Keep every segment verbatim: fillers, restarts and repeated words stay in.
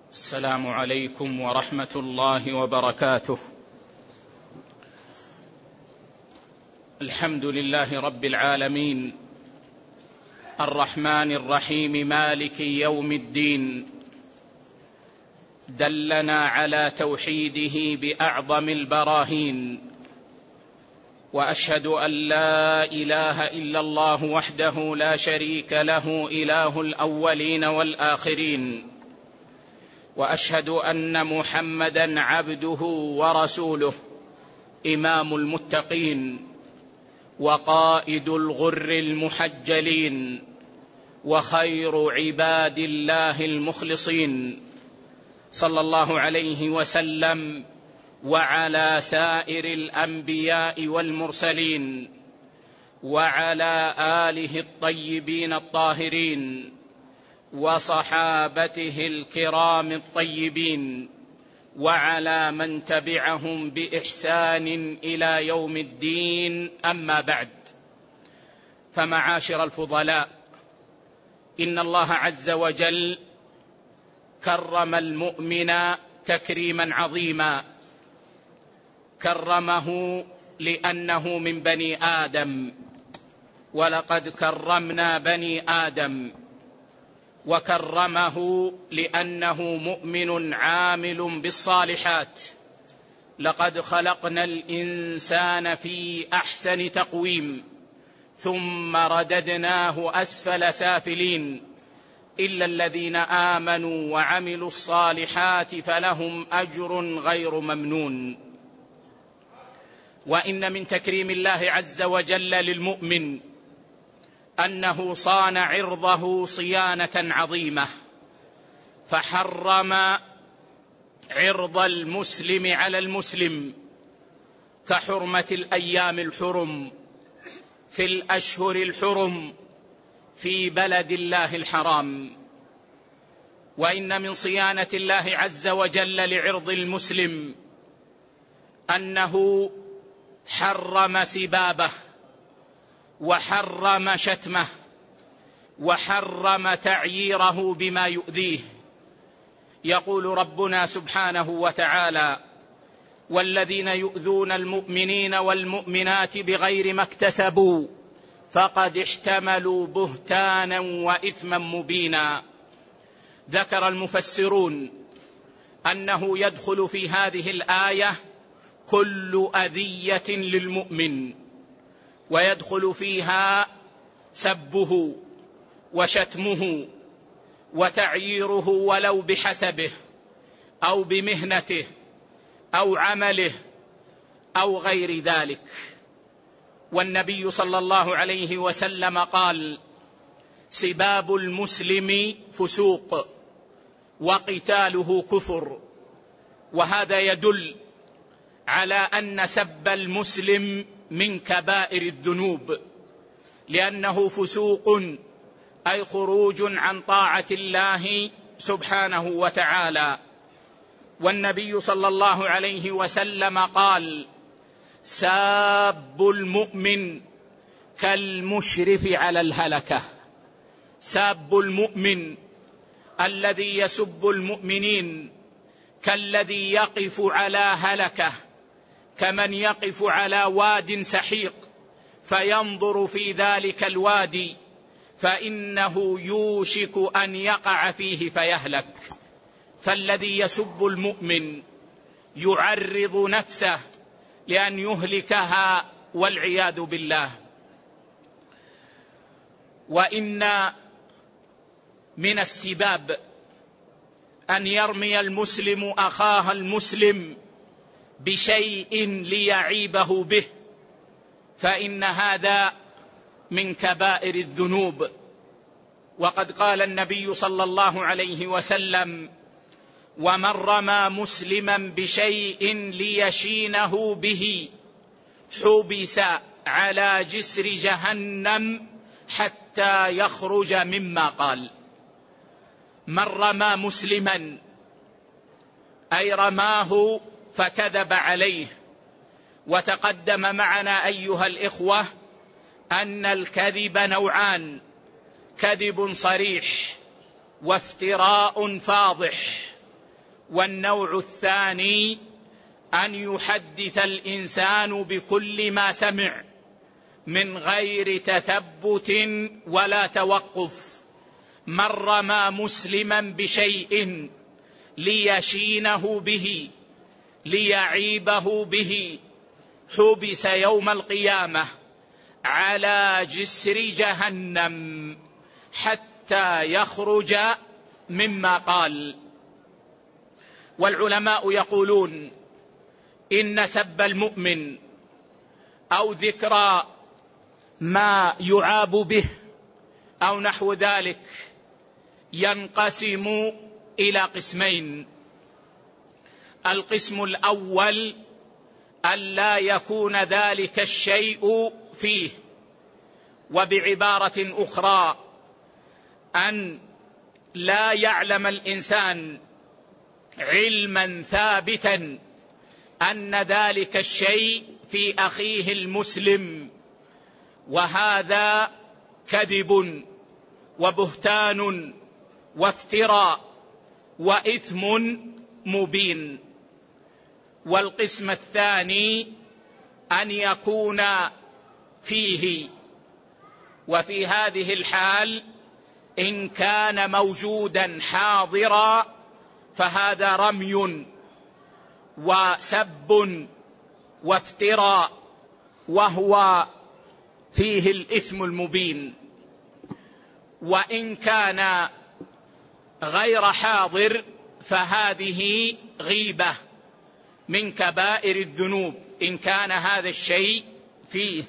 السلام عليكم ورحمة الله وبركاته. الحمد لله رب العالمين، الرحمن الرحيم، مالك يوم الدين، دلنا على توحيده بأعظم البراهين، وأشهد أن لا إله إلا الله وحده لا شريك له، إله الأولين والآخرين، وأشهد أن محمدًا عبده ورسوله، إمام المتقين وقائد الغر المحجلين، وخير عباد الله المخلصين، صلى الله عليه وسلم وعلى سائر الأنبياء والمرسلين، وعلى آله الطيبين الطاهرين، وصحابته الكرام الطيبين، وعلى من تبعهم بإحسان إلى يوم الدين. أما بعد، فمعاشر الفضلاء، إن الله عز وجل كرم المؤمن تكريما عظيما، كرمه لأنه من بني آدم، ولقد كرمنا بني آدم، وكرمه لأنه مؤمن عامل بالصالحات، لقد خلقنا الإنسان في أحسن تقويم ثم رددناه أسفل سافلين، إلا الذين آمنوا وعملوا الصالحات فلهم أجر غير ممنون. وإن من تكريم الله عز وجل للمؤمن أنه صان عرضه صيانة عظيمة، فحرم عرض المسلم على المسلم كحرمة الأيام الحرم في الأشهر الحرم في بلد الله الحرام. وإن من صيانة الله عز وجل لعرض المسلم أنه حرم سبابه، وحرم شتمه، وحرم تعييره بما يؤذيه. يقول ربنا سبحانه وتعالى: والذين يؤذون المؤمنين والمؤمنات بغير ما اكتسبوا فقد احتملوا بهتانا وإثما مبينا. ذكر المفسرون أنه يدخل في هذه الآية كل أذية للمؤمن، ويدخل فيها سبه وشتمه وتعييره ولو بحسبه أو بمهنته أو عمله أو غير ذلك. والنبي صلى الله عليه وسلم قال: سباب المسلم فسوق وقتاله كفر. وهذا يدل على أن سب المسلم من كبائر الذنوب، لأنه فسوق أي خروج عن طاعة الله سبحانه وتعالى. والنبي صلى الله عليه وسلم قال: ساب المؤمن كالمشرف على الهلكة. ساب المؤمن الذي يسب المؤمنين كالذي يقف على هلكة، كمن يقف على واد سحيق فينظر في ذلك الوادي فإنه يوشك أن يقع فيه فيهلك. فالذي يسب المؤمن يعرض نفسه لأن يهلكها والعياذ بالله. وإن من السباب أن يرمي المسلم أخاه المسلم بشيء ليعيبه به، فإن هذا من كبائر الذنوب. وقد قال النبي صلى الله عليه وسلم: ومن رمى مسلما بشيء ليشينه به حبس على جسر جهنم حتى يخرج مما قال. من رمى مسلما أي رماه فكذب عليه. وتقدم معنا أيها الإخوة أن الكذب نوعان: كذب صريح وافتراء فاضح. والنوع الثاني أن يحدث الإنسان بكل ما سمع من غير تثبت ولا توقف. من رمى مسلما بشيء ليشينه به ليعيبه به حبس يوم القيامة على جسر جهنم حتى يخرج مما قال. والعلماء يقولون إن سب المؤمن أو ذكر ما يعاب به أو نحو ذلك ينقسم إلى قسمين. القسم الأول أن لا يكون ذلك الشيء فيه، وبعبارة أخرى أن لا يعلم الإنسان علما ثابتا أن ذلك الشيء في أخيه المسلم، وهذا كذب وبهتان وافتراء وإثم مبين. والقسم الثاني أن يكون فيه، وفي هذه الحال إن كان موجودا حاضرا فهذا رمي وسب وافتراء، وهو فيه الإثم المبين. وإن كان غير حاضر فهذه غيبة من كبائر الذنوب إن كان هذا الشيء فيه.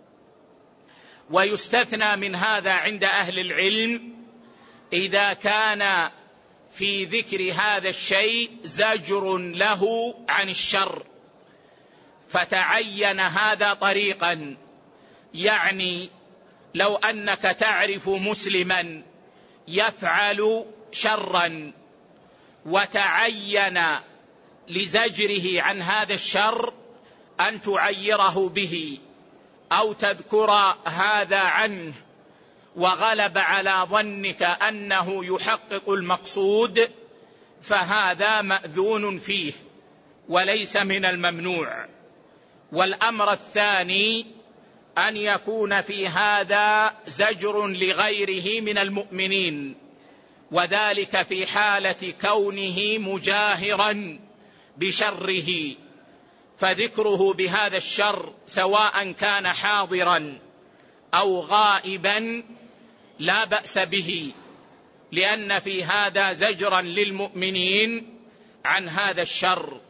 ويستثنى من هذا عند أهل العلم إذا كان في ذكر هذا الشيء زجر له عن الشر، فتعين هذا طريقا. يعني لو أنك تعرف مسلما يفعل شرا وتعين لزجره عن هذا الشر أن تعيره به أو تذكر هذا عنه، وغلب على ظنك أنه يحقق المقصود، فهذا مأذون فيه وليس من الممنوع. والأمر الثاني أن يكون في هذا زجر لغيره من المؤمنين، وذلك في حالة كونه مجاهرا بشره، فذكره بهذا الشر سواء كان حاضرا أو غائبا لا بأس به، لأن في هذا زجرا للمؤمنين عن هذا الشر.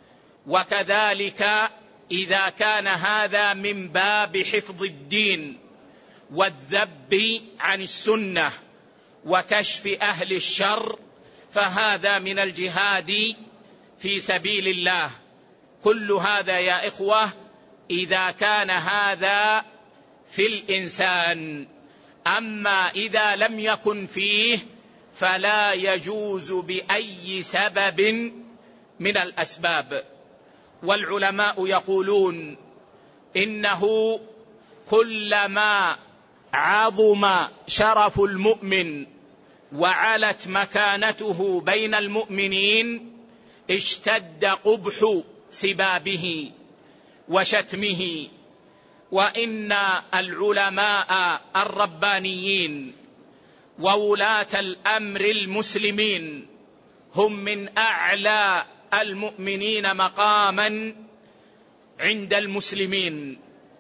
وكذلك إذا كان هذا من باب حفظ الدين والذب عن السنة وكشف أهل الشر، فهذا من الجهاد في سبيل الله. كل هذا يا إخوة إذا كان هذا في الإنسان. أما إذا لم يكن فيه فلا يجوز بأي سبب من الأسباب. والعلماء يقولون إنه كلما عظم شرف المؤمن وعلت مكانته بين المؤمنين اشتد قبح سبابه وشتمه. وإن العلماء الربانيين وولاة الأمر المسلمين هم من أعلى المؤمنين مقاما عند المسلمين،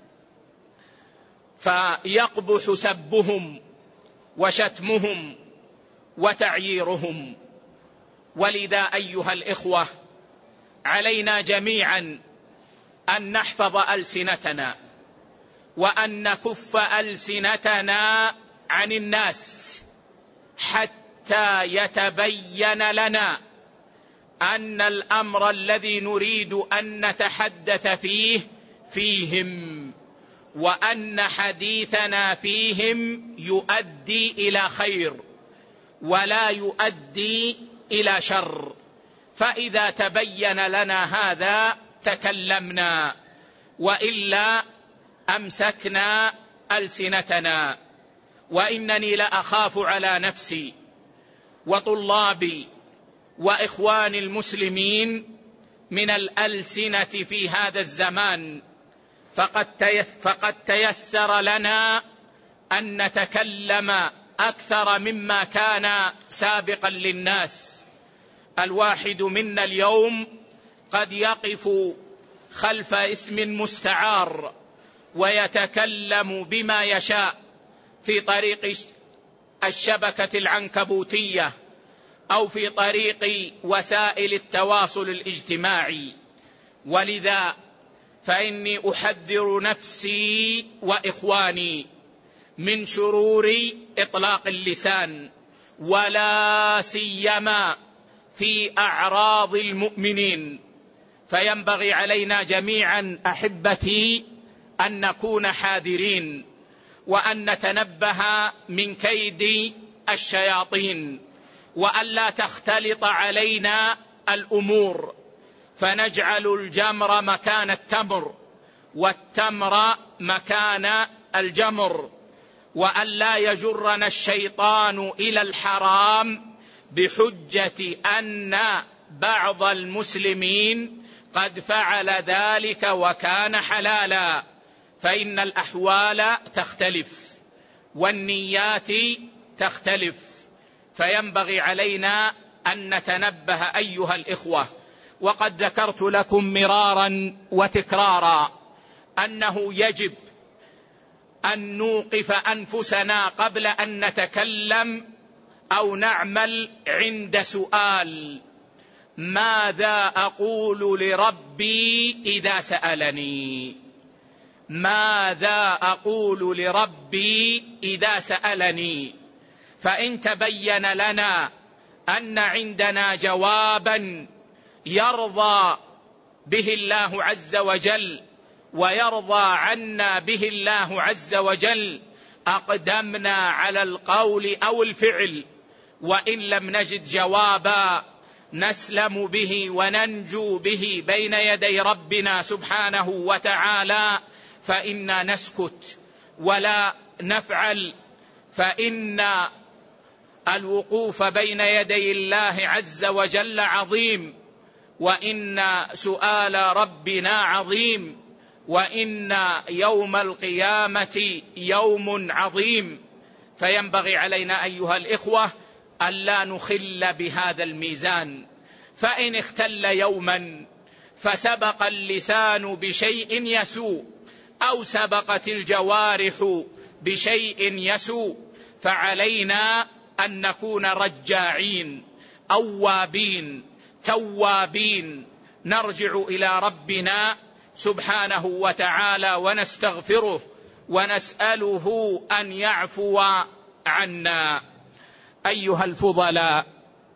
فيقبح سبهم وشتمهم وتعييرهم. ولذا أيها الإخوة علينا جميعا أن نحفظ ألسنتنا وأن نكف ألسنتنا عن الناس حتى يتبين لنا أن الأمر الذي نريد أن نتحدث فيه فيهم، وأن حديثنا فيهم يؤدي إلى خير ولا يؤدي إلى شر. فإذا تبين لنا هذا تكلمنا، وإلا أمسكنا ألسنتنا. وإنني لأخاف على نفسي وطلابي وإخوان المسلمين من الألسنة في هذا الزمان، فقد تيسر لنا أن نتكلم أكثر مما كان سابقا للناس. الواحد منا اليوم قد يقف خلف اسم مستعار ويتكلم بما يشاء في طريق الشبكة العنكبوتية أو في طريق وسائل التواصل الاجتماعي، ولذا فإني أحذر نفسي وإخواني من شرور إطلاق اللسان، ولا سيما في أعراض المؤمنين. فينبغي علينا جميعا أحبتي أن نكون حذرين، وأن نتنبه من كيد الشياطين، وأن لا تختلط علينا الأمور فنجعل الجمر مكان التمر والتمر مكان الجمر، وأن لا يجرنا الشيطان إلى الحرام بحجة أن بعض المسلمين قد فعل ذلك وكان حلالا، فإن الأحوال تختلف والنيات تختلف. فينبغي علينا أن نتنبه أيها الإخوة. وقد ذكرت لكم مرارا وتكرارا أنه يجب أن نوقف أنفسنا قبل أن نتكلم أو نعمل عند سؤال: ماذا أقول لربي إذا سألني؟ ماذا أقول لربي إذا سألني؟ فإن تبين لنا أن عندنا جوابا يرضى به الله عز وجل ويرضى عنا به الله عز وجل أقدمنا على القول أو الفعل، وإن لم نجد جوابا نسلم به وننجو به بين يدي ربنا سبحانه وتعالى، فإنا نسكت ولا نفعل، فإن الوقوف بين يدي الله عز وجل عظيم، وإن سؤال ربنا عظيم، وإن يوم القيامة يوم عظيم. فينبغي علينا أيها الإخوة ألا نخل بهذا الميزان، فإن اختل يوما فسبق اللسان بشيء يسوء أو سبقت الجوارح بشيء يسوء، فعلينا أن نكون رجاعين أوابين توابين، نرجع إلى ربنا سبحانه وتعالى ونستغفره ونسأله أن يعفو عنا. أيها الفضلاء،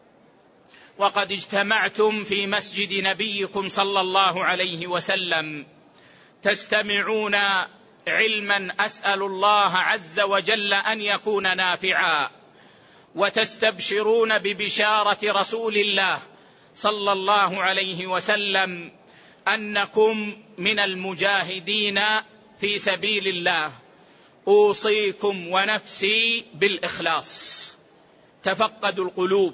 وقد اجتمعتم في مسجد نبيكم صلى الله عليه وسلم تستمعون علما أسأل الله عز وجل أن يكون نافعا، وتستبشرون ببشارة رسول الله صلى الله عليه وسلم أنكم من المجاهدين في سبيل الله. أوصيكم ونفسي بالإخلاص. تفقدوا القلوب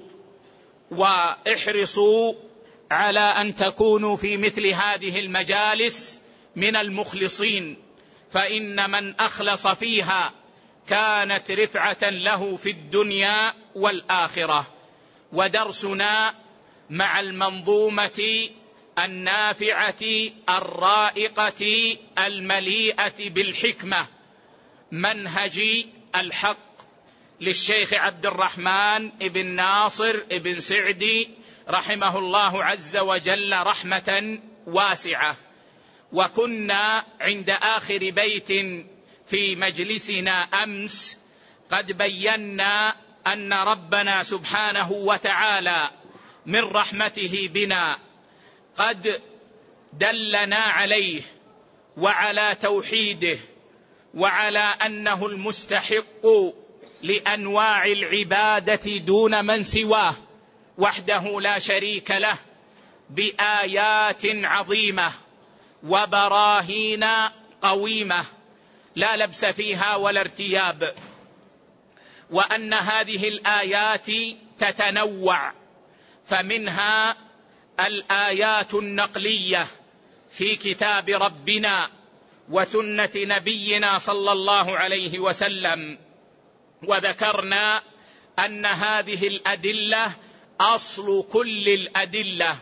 واحرصوا على أن تكونوا في مثل هذه المجالس من المخلصين، فإن من أخلص فيها كانت رفعة له في الدنيا والآخرة. ودرسنا مع المنظومة النافعة الرائقة المليئة بالحكمة منهج الحق للشيخ عبد الرحمن بن ناصر بن سعدي رحمه الله عز وجل رحمة واسعة. وكنا عند آخر بيت في مجلسنا أمس قد بينا أن ربنا سبحانه وتعالى من رحمته بنا قد دلنا عليه وعلى توحيده وعلى أنه المستحق لأنواع العبادة دون من سواه وحده لا شريك له، بآيات عظيمة وبراهين قويمة لا لبس فيها ولا ارتياب، وأن هذه الآيات تتنوع، فمنها الآيات النقلية في كتاب ربنا وسنة نبينا صلى الله عليه وسلم، وذكرنا أن هذه الأدلة أصل كل الأدلة،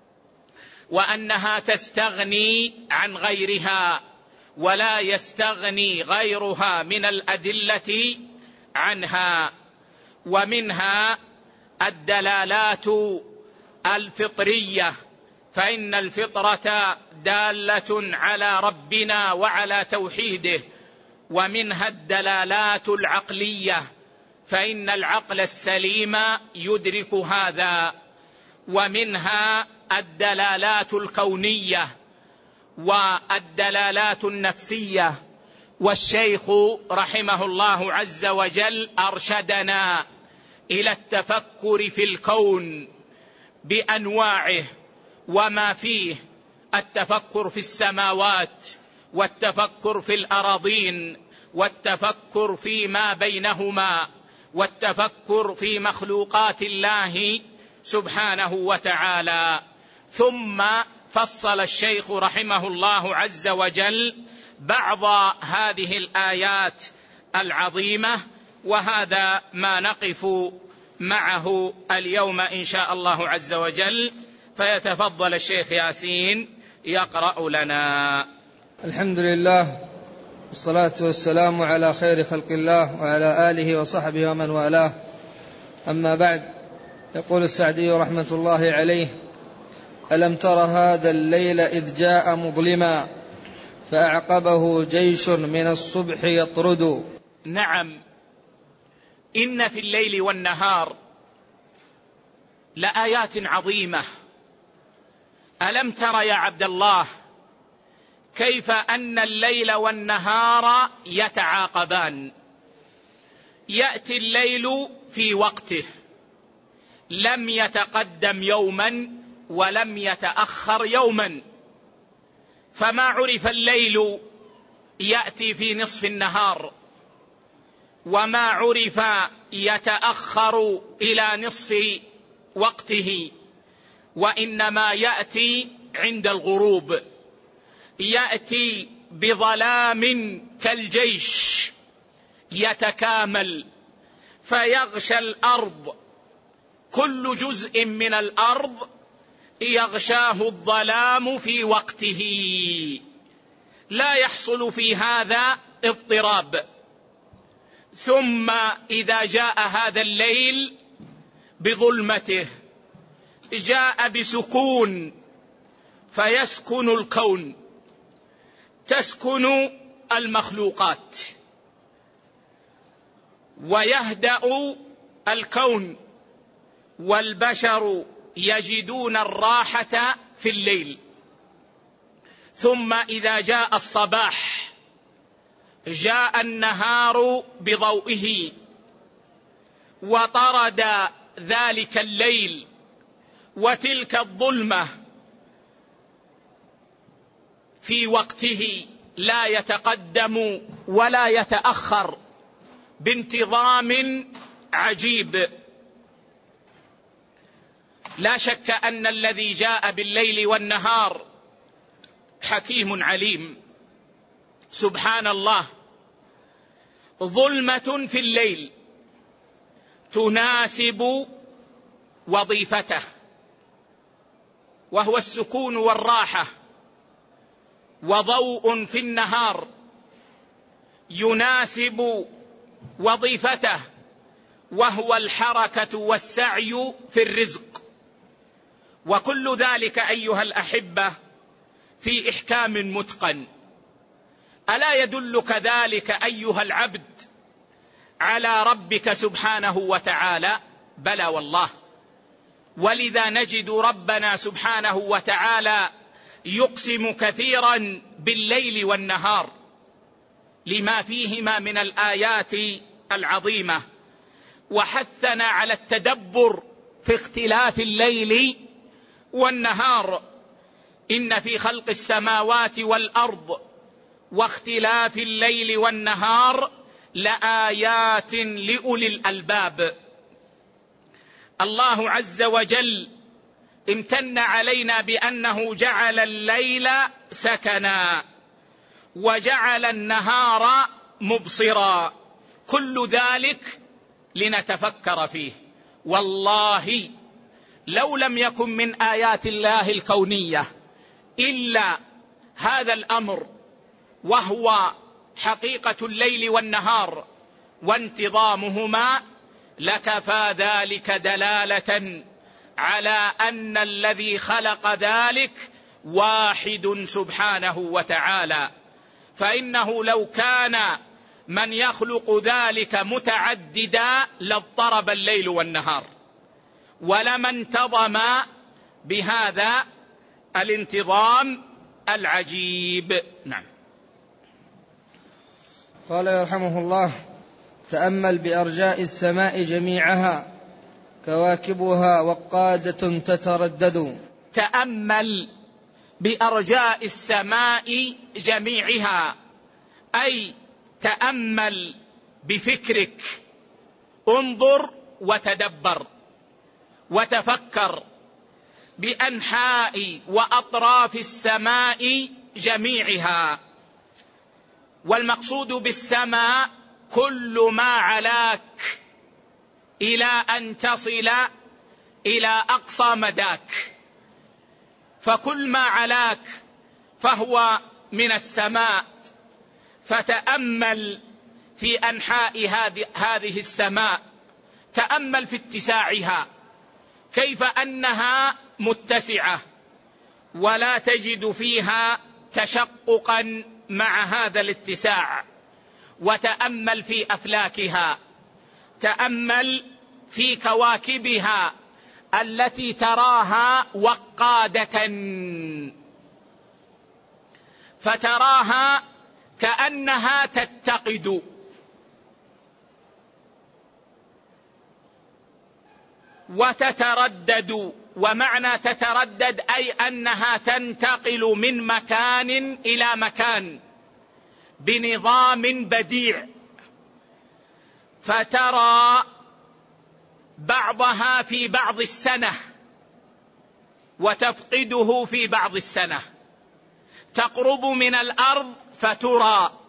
وأنها تستغني عن غيرها ولا يستغني غيرها من الأدلة عنها. ومنها الدلالات الفطرية، فإن الفطرة دالة على ربنا وعلى توحيده. ومنها الدلالات العقلية، فإن العقل السليم يدرك هذا. ومنها الدلالات الكونية والدلالات النفسية. والشيخ رحمه الله عز وجل أرشدنا إلى التفكر في الكون بأنواعه وما فيه، التفكر في السماوات، والتفكر في الأراضين، والتفكر فيما بينهما، والتفكر في مخلوقات الله سبحانه وتعالى. ثم فصل الشيخ رحمه الله عز وجل بعض هذه الآيات العظيمة، وهذا ما نقف معه اليوم إن شاء الله عز وجل. فيتفضل الشيخ ياسين يقرأ لنا. الحمد لله، والصلاة والسلام على خير خلق الله وعلى آله وصحبه ومن والاه، أما بعد. يقول السعدي رحمة الله عليه: ألم تر هذا الليل إذ جاء مظلما فأعقبه جيش من الصبح يطرد. نعم، إن في الليل والنهار لآيات عظيمة. ألم تر يا عبد الله كيف أن الليل والنهار يتعاقبان؟ يأتي الليل في وقته، لم يتقدم يوما ولم يتأخر يوما. فما عرف الليل يأتي في نصف النهار، وما عرف يتأخر إلى نصف وقته، وإنما يأتي عند الغروب. يأتي بظلام كالجيش يتكامل، فيغشى الأرض، كل جزء من الأرض يغشاه الظلام في وقته، لا يحصل في هذا اضطراب. ثم إذا جاء هذا الليل بظلمته جاء بسكون، فيسكن الكون، تسكن المخلوقات، ويهدأ الكون، والبشر يجدون الراحة في الليل. ثم إذا جاء الصباح جاء النهار بضوئه، وطرد ذلك الليل وتلك الظلمة في وقته، لا يتقدم ولا يتأخر، بانتظام عجيب. لا شك أن الذي جاء بالليل والنهار حكيم عليم سبحان الله. ظلمة في الليل تناسب وظيفته، وهو السكون والراحة، وضوء في النهار يناسب وظيفته، وهو الحركة والسعي في الرزق. وكل ذلك أيها الأحبة في إحكام متقن. ألا يدلك ذلك أيها العبد على ربك سبحانه وتعالى؟ بلى والله. ولذا نجد ربنا سبحانه وتعالى يقسم كثيرا بالليل والنهار لما فيهما من الآيات العظيمة، وحثنا على التدبر في اختلاف الليل والنهار. إن في خلق السماوات والأرض واختلاف الليل والنهار لآيات لأولي الألباب. الله عز وجل امتن علينا بأنه جعل الليل سكنا وجعل النهار مبصرا، كل ذلك لنتفكر فيه. والله لو لم يكن من آيات الله الكونية إلا هذا الأمر، وهو حقيقة الليل والنهار وانتظامهما، لكفى ذلك دلالة على أن الذي خلق ذلك واحد سبحانه وتعالى. فإنه لو كان من يخلق ذلك متعددا لاضطرب الليل والنهار، ولما انتظم بهذا الانتظام العجيب. نعم. قال يرحمه الله: تأمل بأرجاء السماء جميعها كواكبها وقادة تتردد. تأمل بأرجاء السماء جميعها، أي تأمل بفكرك، انظر وتدبر وتفكر بأنحاء وأطراف السماء جميعها. والمقصود بالسماء كل ما علاك إلى أن تصل إلى أقصى مداك، فكل ما علاك فهو من السماء. فتأمل في أنحاء هذه السماء، تأمل في اتساعها، كيف أنها متسعة ولا تجد فيها تشققا مع هذا الاتساع. وتأمل في أفلاكها، تأمل في كواكبها التي تراها وقادة، فتراها كأنها تتقد، وتتردد. ومعنى تتردد أي أنها تنتقل من مكان إلى مكان بنظام بديع، فترى بعضها في بعض السنة وتفقده في بعض السنة، تقرب من الأرض فترى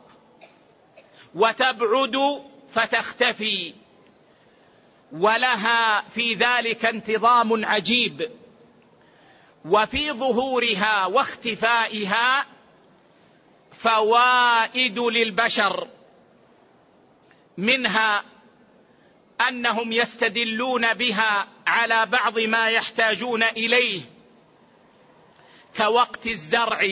وتبعد فتختفي، ولها في ذلك انتظام عجيب. وفي ظهورها واختفائها فوائد للبشر، منها أنهم يستدلون بها على بعض ما يحتاجون إليه كوقت الزرع،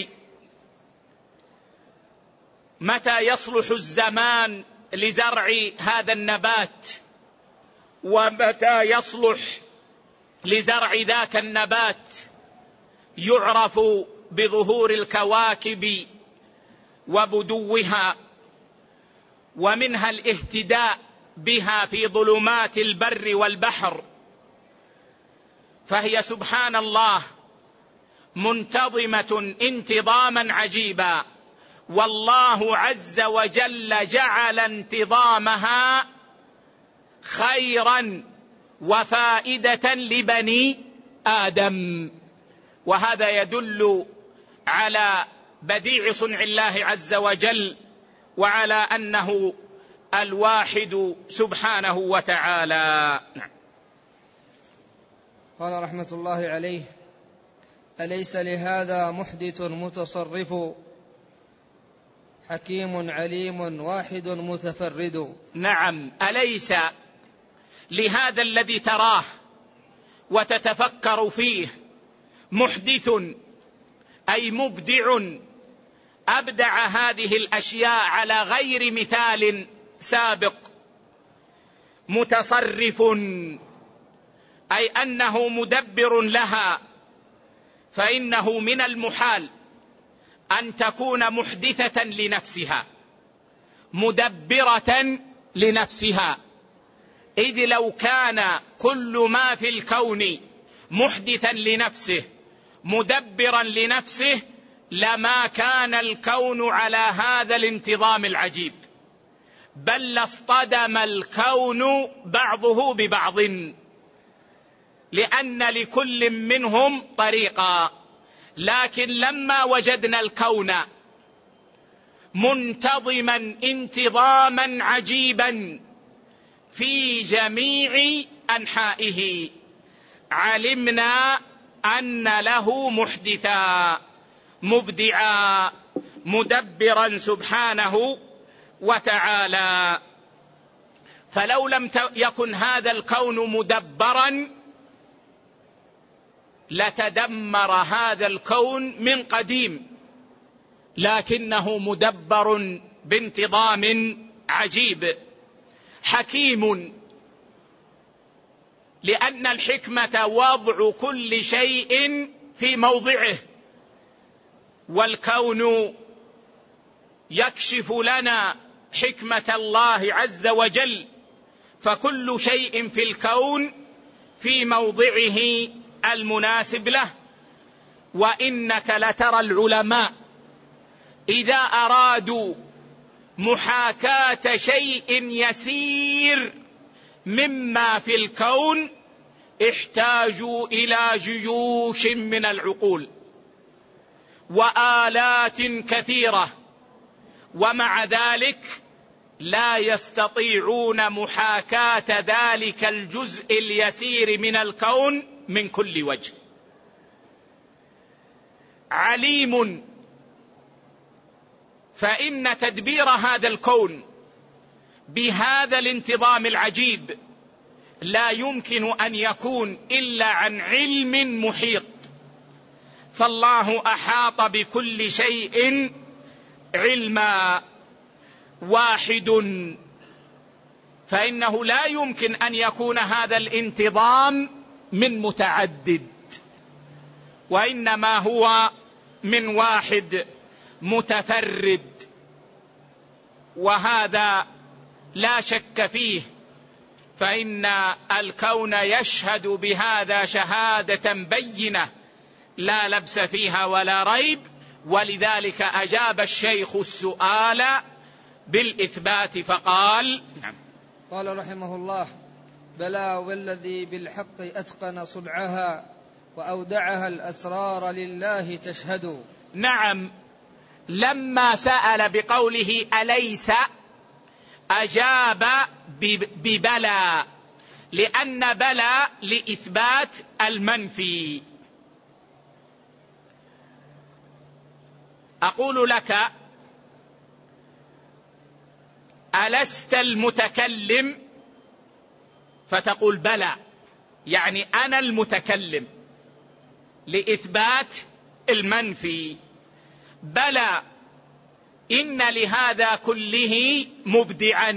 متى يصلح الزمان لزرع هذا النبات، ومتى يصلح لزرع ذاك النبات، يعرف بظهور الكواكب وبدوها. ومنها الاهتداء بها في ظلمات البر والبحر، فهي سبحان الله منتظمة انتظاما عجيبا. والله عز وجل جعل انتظامها خيرا وفائدة لبني آدم، وهذا يدل على بديع صنع الله عز وجل، وعلى أنه الواحد سبحانه وتعالى. قال رحمة الله عليه: أليس لهذا محدث متصرف حكيم عليم واحد متفرد. نعم، أليس لهذا الذي تراه وتتفكر فيه محدث أي مبدع، أبدع هذه الأشياء على غير مثال سابق، متصرف أي أنه مدبر لها، فإنه من المحال أن تكون محدثة لنفسها مدبرة لنفسها، إذ لو كان كل ما في الكون محدثا لنفسه مدبرا لنفسه لما كان الكون على هذا الانتظام العجيب، بل لاصطدم الكون بعضه ببعض. لأن لكل منهم طريقا، لكن لما وجدنا الكون منتظما انتظاما عجيبا في جميع أنحائه، علمنا أن له محدثا مبدعا مدبرا سبحانه وتعالى. فلو لم يكن هذا الكون مدبرا لتدمر هذا الكون من قديم، لكنه مدبر بانتظام عجيب حكيم، لأن الحكمة وضع كل شيء في موضعه، والكون يكشف لنا حكمة الله عز وجل، فكل شيء في الكون في موضعه المناسب له. وإنك لترى العلماء إذا أرادوا محاكاة شيء يسير مما في الكون احتاجوا إلى جيوش من العقول وآلات كثيرة، ومع ذلك لا يستطيعون محاكاة ذلك الجزء اليسير من الكون من كل وجه. عليم، فإن تدبير هذا الكون بهذا الانتظام العجيب لا يمكن أن يكون إلا عن علم محيط، فالله أحاط بكل شيء علما. واحد، فإنه لا يمكن أن يكون هذا الانتظام من متعدد، وإنما هو من واحد متفرد، وهذا لا شك فيه، فإن الكون يشهد بهذا شهادة بينة لا لبس فيها ولا ريب. ولذلك أجاب الشيخ السؤال بالإثبات فقال: قال رحمه الله: بلى والذي بالحق أتقن صنعها وأودعها الأسرار لله تشهد. نعم، لما سأل بقوله أليس أجاب ببلى، لأن بلى لإثبات المنفي. أقول لك: ألست المتكلم؟ فتقول بلى، يعني أنا المتكلم، لإثبات المنفي. بلى، إن لهذا كله مبدعا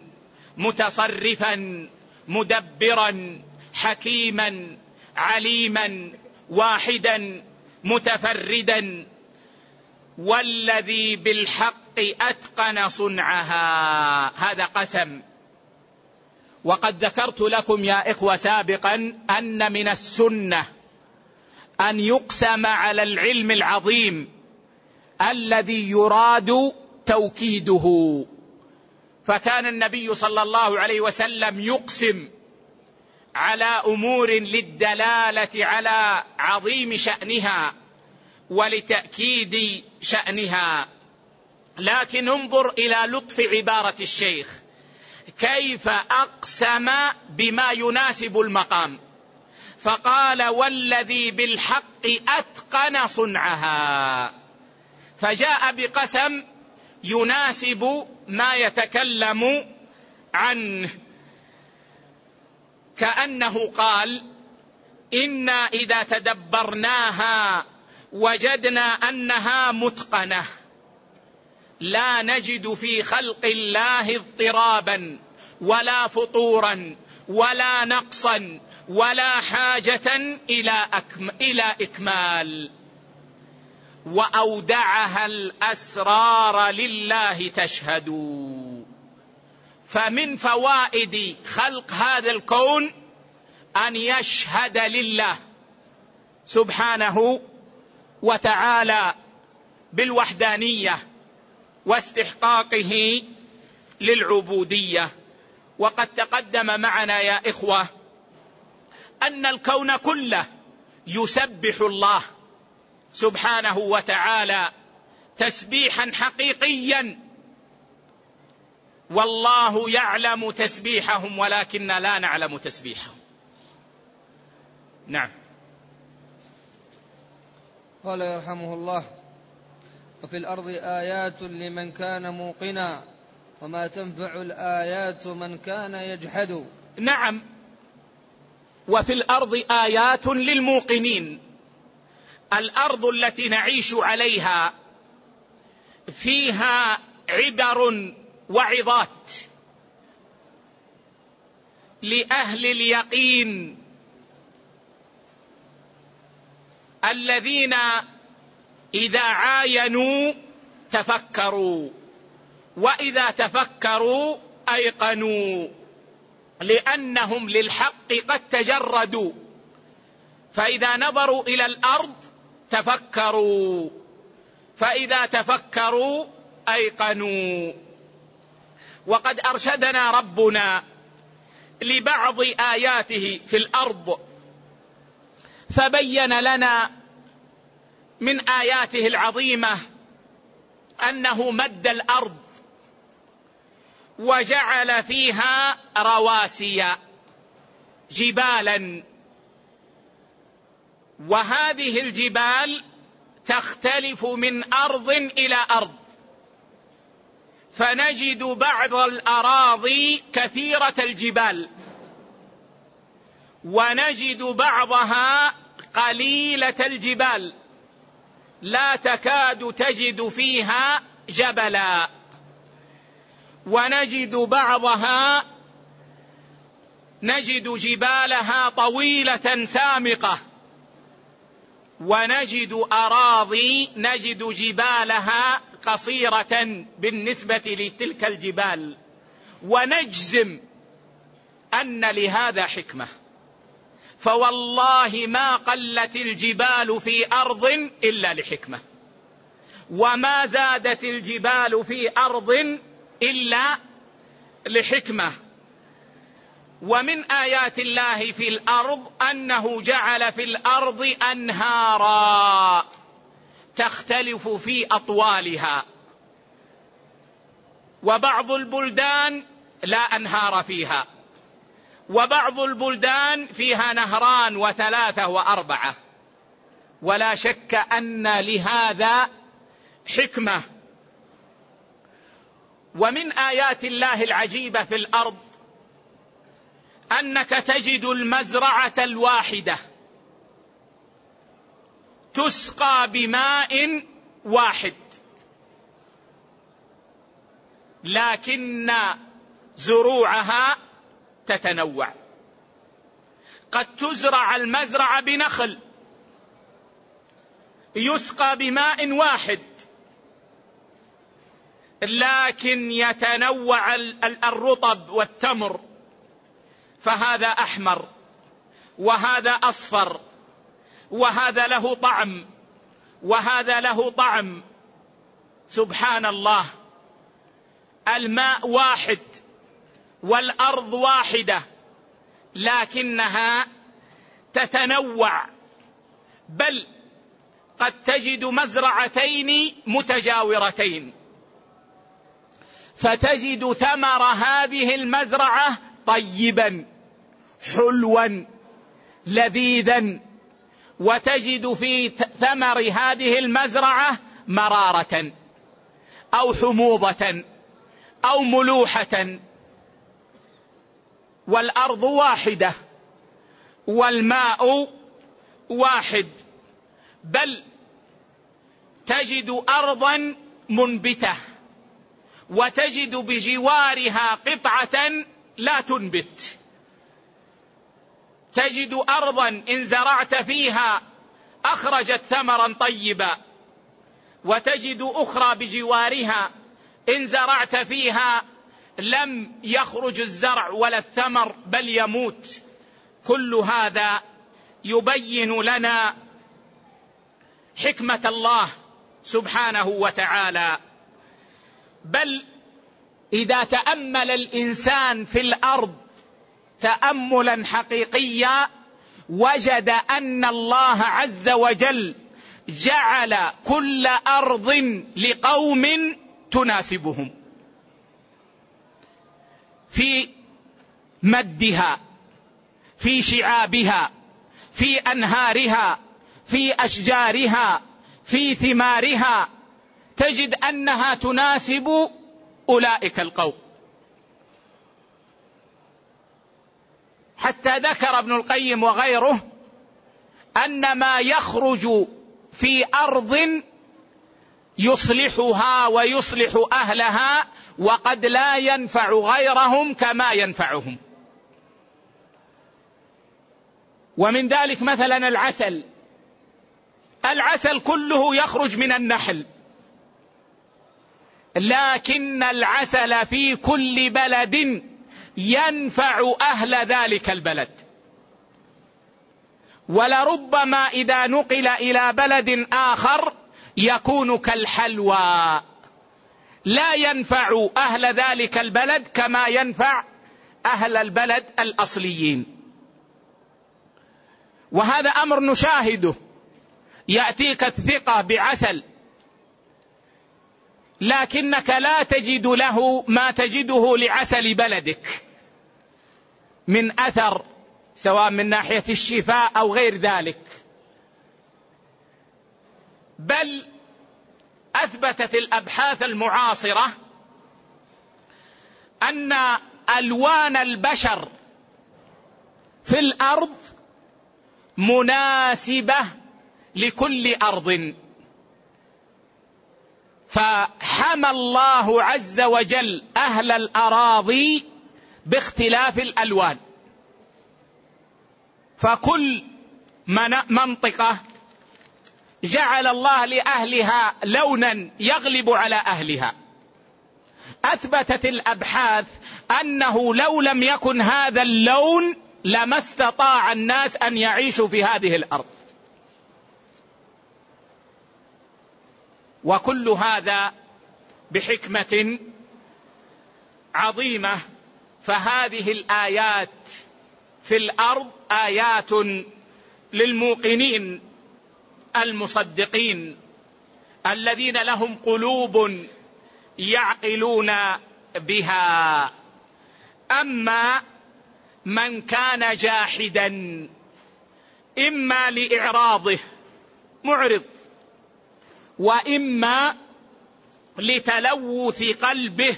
متصرفا مدبرا حكيما عليما واحدا متفردا، والذي بالحق أتقن صنعها. هذا قسم. وقد ذكرت لكم يا إخوة سابقا أن من السنة أن يقسم على العلم العظيم الذي يراد توكيده، فكان النبي صلى الله عليه وسلم يقسم على أمور للدلالة على عظيم شأنها ولتأكيد شأنها. لكن انظر إلى لطف عبارة الشيخ، كيف أقسم بما يناسب المقام، فقال: والذي بالحق أتقن صنعها، فجاء بقسم يناسب ما يتكلم عنه، كأنه قال: إنا إذا تدبرناها وجدنا أنها متقنة، لا نجد في خلق الله اضطرابا ولا فطورا ولا نقصا ولا حاجة إلى أكم إلى إكمال. وأودعها الأسرار لله تشهد. فمن فوائد خلق هذا الكون أن يشهد لله سبحانه وتعالى بالوحدانية واستحقاقه للعبودية. وقد تقدم معنا يا إخوة أن الكون كله يسبح الله سبحانه وتعالى تسبيحا حقيقيا، والله يعلم تسبيحهم ولكن لا نعلم تسبيحهم. نعم. قال يرحمه الله: وفي الأرض آيات لمن كان موقنا وما تنفع الآيات من كان يجحد. نعم، وفي الأرض آيات للموقنين. الأرض التي نعيش عليها فيها عبر وعظات لأهل اليقين الذين إذا عاينوا تفكروا، وإذا تفكروا أيقنوا، لأنهم للحق قد تجردوا، فإذا نظروا إلى الأرض تفكروا، فإذا تفكروا أيقنوا. وقد أرشدنا ربنا لبعض آياته في الأرض، فبين لنا من آياته العظيمة أنه مد الأرض وجعل فيها رواسي جبالا، وهذه الجبال تختلف من أرض إلى أرض، فنجد بعض الأراضي كثيرة الجبال، ونجد بعضها قليلة الجبال لا تكاد تجد فيها جبلا، ونجد بعضها نجد جبالها طويلة سامقة، ونجد أراضي نجد جبالها قصيرة بالنسبة لتلك الجبال، ونجزم أن لهذا حكمة. فوالله ما قلت الجبال في أرض إلا لحكمة، وما زادت الجبال في أرض إلا لحكمة. ومن آيات الله في الأرض أنه جعل في الأرض أنهارا تختلف في أطوالها، وبعض البلدان لا أنهار فيها، وبعض البلدان فيها نهران وثلاثة وأربعة، ولا شك أن لهذا حكمة. ومن آيات الله العجيبة في الأرض أنك تجد المزرعة الواحدة تسقى بماء واحد، لكن زروعها تتنوع. قد تزرع المزرعة بنخل يسقى بماء واحد، لكن يتنوع الرطب والتمر، فهذا أحمر وهذا أصفر، وهذا له طعم وهذا له طعم. سبحان الله، الماء واحد والأرض واحدة، لكنها تتنوع، بل قد تجد مزرعتين متجاورتين، فتجد ثمر هذه المزرعة طيبا حلوا لذيذا، وتجد في ثمر هذه المزرعة مرارة أو حموضة أو ملوحة. والأرض واحدة والماء واحد، بل تجد أرضا منبتة وتجد بجوارها قطعة لا تنبت، تجد أرضا إن زرعت فيها أخرجت ثمرا طيبا، وتجد أخرى بجوارها إن زرعت فيها لم يخرج الزرع ولا الثمر بل يموت. كل هذا يبين لنا حكمة الله سبحانه وتعالى. بل إذا تأمل الإنسان في الأرض تأملا حقيقيا وجد أن الله عز وجل جعل كل أرض لقوم تناسبهم في مدها، في شعابها، في أنهارها، في أشجارها، في ثمارها، تجد أنها تناسب أولئك القوم. حتى ذكر ابن القيم وغيره أن ما يخرج في أرض يصلحها ويصلح أهلها وقد لا ينفع غيرهم كما ينفعهم. ومن ذلك مثلا العسل، العسل كله يخرج من النحل، لكن العسل في كل بلد ينفع أهل ذلك البلد، ولربما إذا نقل إلى بلد آخر يكون كالحلوى، لا ينفع أهل ذلك البلد كما ينفع أهل البلد الأصليين. وهذا أمر نشاهده، يأتيك الثقة بعسل لكنك لا تجد له ما تجده لعسل بلدك من أثر، سواء من ناحية الشفاء أو غير ذلك. بل أثبتت الأبحاث المعاصرة أن ألوان البشر في الأرض مناسبة لكل أرض، فحمى الله عز وجل أهل الأراضي باختلاف الألوان، فكل منطقة جعل الله لأهلها لونا يغلب على أهلها. أثبتت الأبحاث أنه لو لم يكن هذا اللون لما استطاع الناس أن يعيشوا في هذه الأرض. وكل هذا بحكمة عظيمة. فهذه الآيات في الأرض آيات للموقنين المصدقين الذين لهم قلوب يعقلون بها. أما من كان جاحدا إما لإعراضه معرض، وإما لتلوث قلبه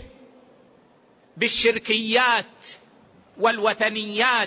بالشركيات والوثنيات،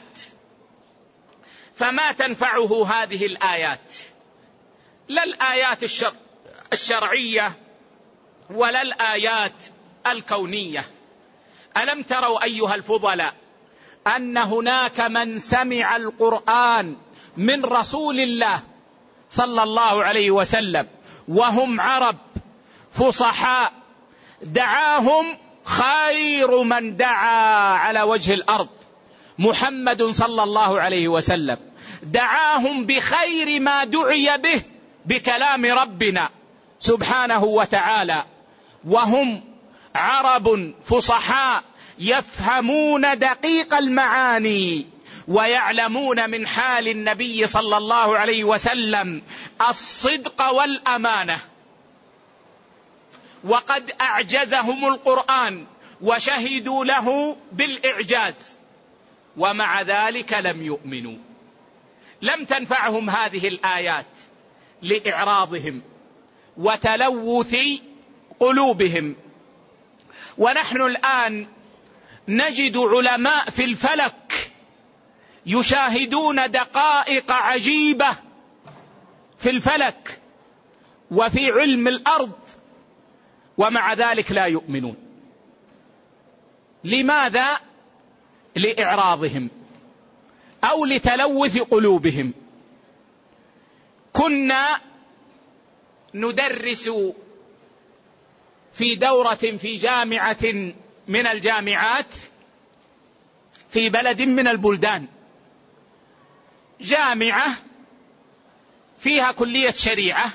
فما تنفعه هذه الآيات، لا الآيات الشر الشرعية ولا الآيات الكونية. ألم تروا أيها الفضلاء أن هناك من سمع القرآن من رسول الله صلى الله عليه وسلم وهم عرب فصحاء، دعاهم خير من دعا على وجه الأرض محمد صلى الله عليه وسلم، دعاهم بخير ما دعي به بكلام ربنا سبحانه وتعالى، وهم عرب فصحاء يفهمون دقيق المعاني ويعلمون من حال النبي صلى الله عليه وسلم الصدق والأمانة، وقد أعجزهم القرآن وشهدوا له بالإعجاز، ومع ذلك لم يؤمنوا. لم تنفعهم هذه الآيات لإعراضهم وتلوث قلوبهم. ونحن الآن نجد علماء في الفلك يشاهدون دقائق عجيبة في الفلك وفي علم الأرض، ومع ذلك لا يؤمنون. لماذا؟ لإعراضهم أو لتلوث قلوبهم. كنا ندرس في دورة في جامعة من الجامعات في بلد من البلدان، جامعة فيها كلية شريعة،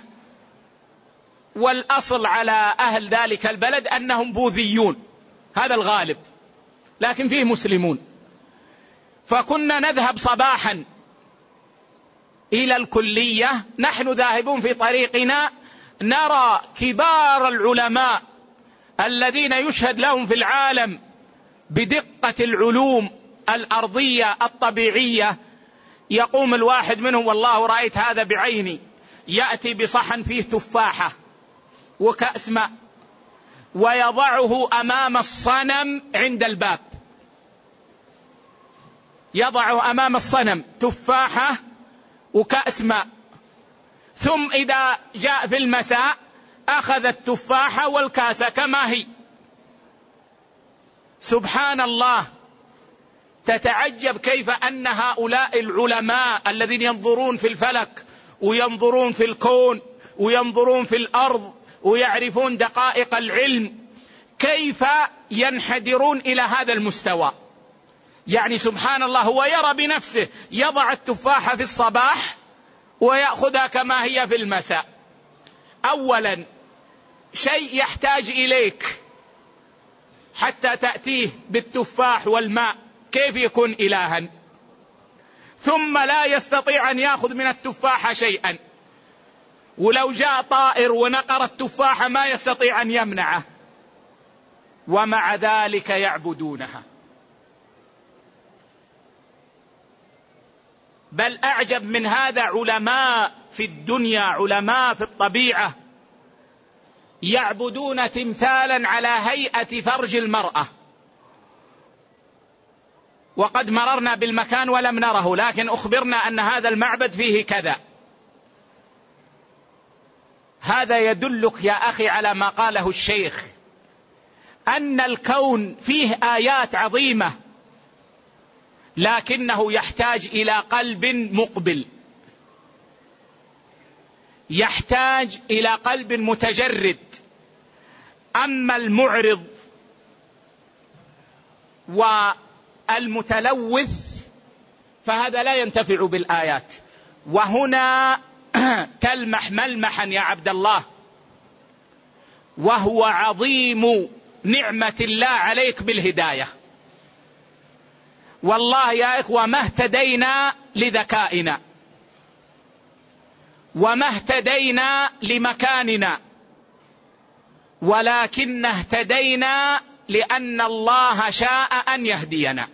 والأصل على أهل ذلك البلد أنهم بوذيون، هذا الغالب، لكن فيه مسلمون. فكنا نذهب صباحا إلى الكلية نحن ذاهبون في طريقنا نرى كبار العلماء الذين يشهد لهم في العالم بدقة العلوم الأرضية الطبيعية، يقوم الواحد منهم والله رأيت هذا بعيني، يأتي بصحن فيه تفاحة وكأس ماء ويضعه أمام الصنم عند الباب، يضعه أمام الصنم تفاحة وكأس ماء، ثم إذا جاء في المساء أخذ التفاحة والكاسة كما هي. سبحان الله، تتعجب كيف أن هؤلاء العلماء الذين ينظرون في الفلك وينظرون في الكون وينظرون في الأرض ويعرفون دقائق العلم كيف ينحدرون إلى هذا المستوى. يعني سبحان الله، هو يرى بنفسه يضع التفاحة في الصباح ويأخذها كما هي في المساء. أولا شيء يحتاج إليك حتى تأتيه بالتفاح والماء، كيف يكون إلها؟ ثم لا يستطيع أن يأخذ من التفاحة شيئا، ولو جاء طائر ونقر التفاحة ما يستطيع أن يمنعه، ومع ذلك يعبدونها. بل أعجب من هذا علماء في الدنيا، علماء في الطبيعة يعبدون تمثالا على هيئة فرج المرأة، وقد مررنا بالمكان ولم نره، لكن أخبرنا أن هذا المعبد فيه كذا. هذا يدلك يا أخي على ما قاله الشيخ، أن الكون فيه آيات عظيمة، لكنه يحتاج إلى قلب مقبل، يحتاج إلى قلب متجرد. أما المعرض والمتلوث فهذا لا ينتفع بالآيات. وهنا تلمح ملمحا يا عبد الله، وهو عظيم نعمة الله عليك بالهداية. والله يا إخوة ما اهتدينا لذكائنا، وما اهتدينا لمكاننا، ولكن اهتدينا لأن الله شاء أن يهدينا،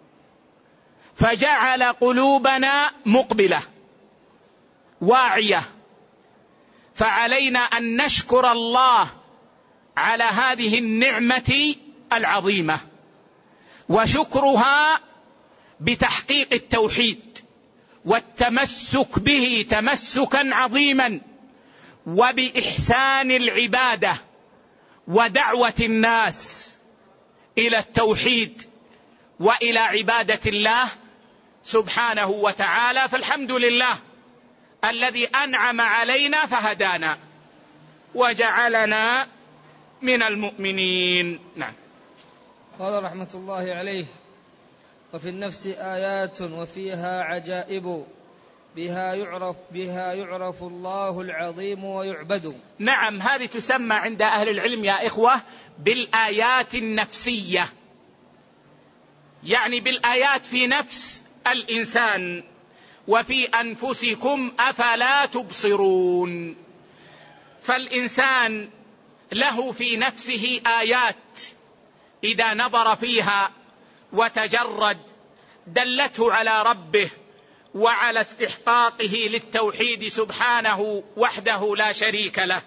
فجعل قلوبنا مقبلة واعية. فعلينا أن نشكر الله على هذه النعمة العظيمة، وشكرها بتحقيق التوحيد والتمسك به تمسكا عظيما، وبإحسان العبادة ودعوة الناس إلى التوحيد وإلى عبادة الله سبحانه وتعالى. فالحمد لله الذي أنعم علينا فهدانا وجعلنا من المؤمنين. نعم. قال رحمة الله عليه: وفي النفس آيات وفيها عجائب بها يعرف بها يعرف الله العظيم ويعبد. نعم، هذه تسمى عند أهل العلم يا إخوة بالآيات النفسية، يعني بالآيات في نفس الإنسان. وفي أنفسكم أفلا تبصرون. فالإنسان له في نفسه آيات إذا نظر فيها وتجرد دلته على ربه وعلى استحقاقه للتوحيد سبحانه وحده لا شريك له.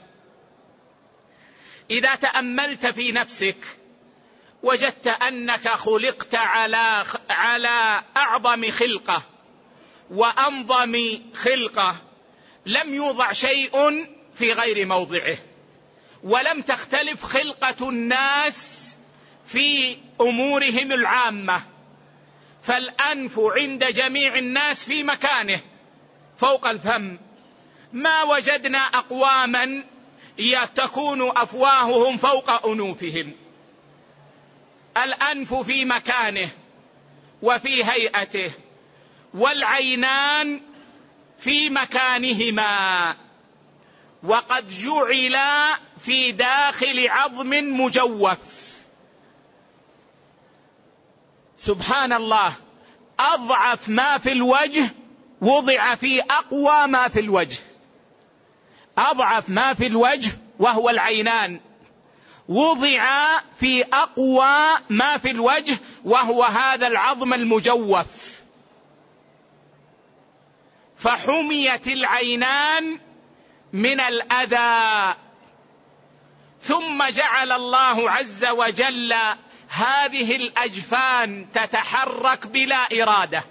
إذا تأملت في نفسك وجدت أنك خلقت على على أعظم خلقة وأنظم خلقة، لم يوضع شيء في غير موضعه، ولم تختلف خلقة الناس في أمورهم العامة. فالأنف عند جميع الناس في مكانه فوق الفم، ما وجدنا أقواما تكون أفواههم فوق أنوفهم. الأنف في مكانه وفي هيئته، والعينان في مكانهما، وقد جعلا في داخل عظم مجوف. سبحان الله، أضعف ما في الوجه وضع في أقوى ما في الوجه، أضعف ما في الوجه وهو العينان وضع في أقوى ما في الوجه وهو هذا العظم المجوف، فحميت العينان من الأذى. ثم جعل الله عز وجل هذه الأجفان تتحرك بلا إرادة،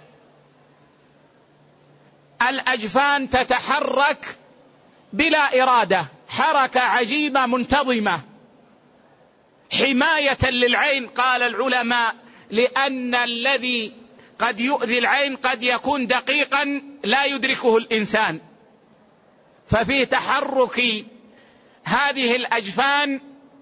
الأجفان تتحرك بلا إرادة، حركة عجيبة منتظمة حماية للعين. قال العلماء لأن الذي قد يؤذي العين قد يكون دقيقا لا يدركه الإنسان، ففي تحرك هذه الأجفان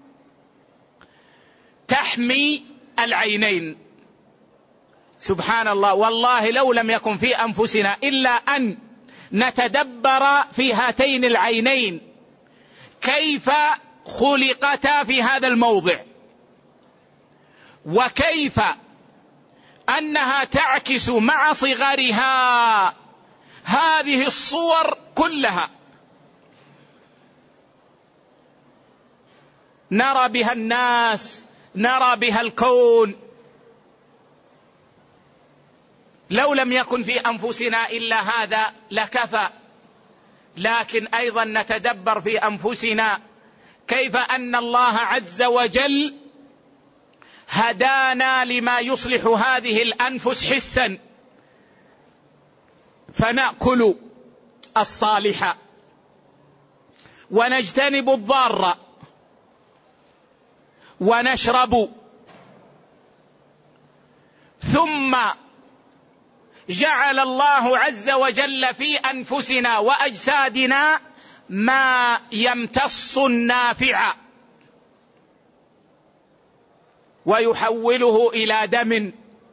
تحمي العينين. سبحان الله، والله لو لم يكن في أنفسنا إلا أن نتدبر في هاتين العينين كيف خلقتا في هذا الموضع، وكيف أنها تعكس مع صغرها هذه الصور كلها، نرى بها الناس، نرى بها الكون. لو لم يكن في أنفسنا إلا هذا لكفى، لكن أيضا نتدبر في أنفسنا كيف أن الله عز وجل هدانا لما يصلح هذه الأنفس حسا، فنأكل الصالح ونجتنب الضار ونشرب. ثم جعل الله عز وجل في أنفسنا وأجسادنا ما يمتص النافع ويحوله إلى دم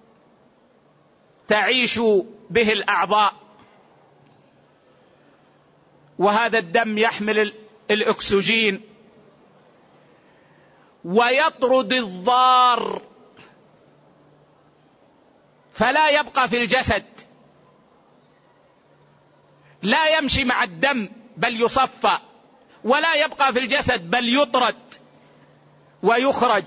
تعيش به الأعضاء، وهذا الدم يحمل الأكسجين ويطرد الضار، فلا يبقى في الجسد، لا يمشي مع الدم بل يصفى، ولا يبقى في الجسد بل يطرد ويخرج.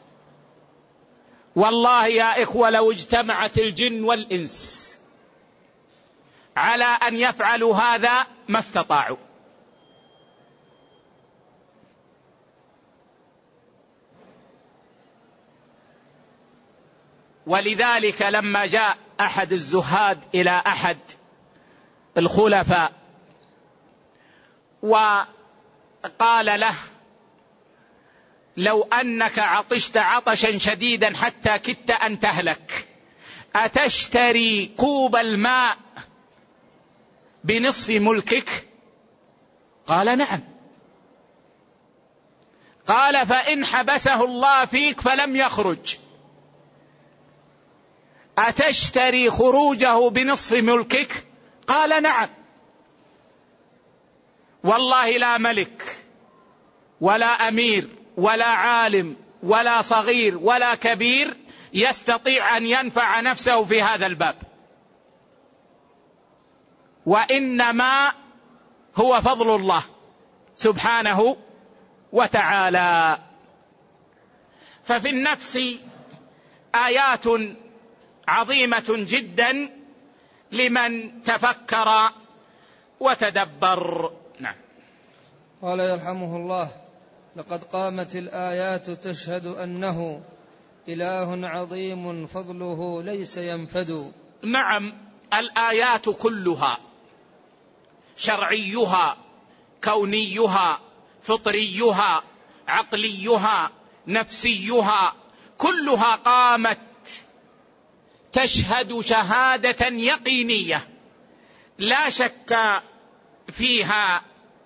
والله يا إخوة لو اجتمعت الجن والإنس على أن يفعلوا هذا ما استطاعوا. ولذلك لما جاء أحد الزهاد إلى أحد الخلفاء وقال له: لو أنك عطشت عطشا شديدا حتى كدت أن تهلك، أتشتري كوب الماء بنصف ملكك؟ قال: نعم. قال: فإن حبسه الله فيك فلم يخرج، أتشتري خروجه بنصف ملكك؟ قال: نعم. والله لا ملك ولا أمير ولا عالم ولا صغير ولا كبير يستطيع أن ينفع نفسه في هذا الباب، وإنما هو فضل الله سبحانه وتعالى. ففي النفس آيات عظيمة جدا لمن تفكر وتدبر. نعم. قال يرحمه الله: لقد قامت الآيات تشهد أنه إله عظيم فضله ليس ينفد. نعم، الآيات كلها، شرعيها، كونيها، فطريها، عقليها، نفسيها، كلها قامت تشهد شهادة يقينية لا شك فيها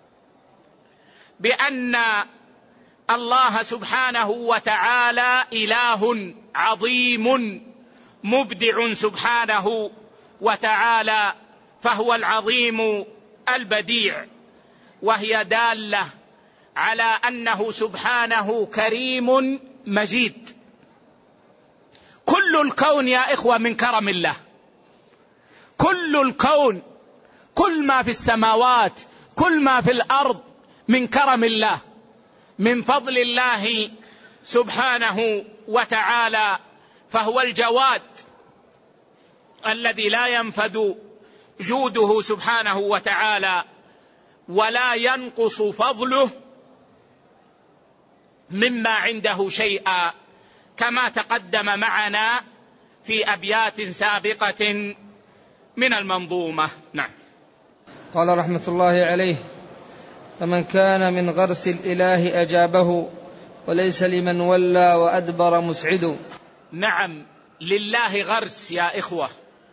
بأن الله سبحانه وتعالى إله عظيم مبدع سبحانه وتعالى، فهو العظيم البديع، وهي دالة على أنه سبحانه كريم مجيد. كل الكون يا إخوة من كرم الله، كل الكون كل ما في السماوات كل ما في الأرض من كرم الله، من فضل الله سبحانه وتعالى. فهو الجواد الذي لا ينفد جوده سبحانه وتعالى ولا ينقص فضله مما عنده شيئا، كما تقدم معنا في أبيات سابقة من المنظومة. نعم. قال رحمة الله عليه: فمن كان من غرس الإله أجابه، وليس لمن ولى وأدبر مسعد. نعم، لله غرس يا إخوة،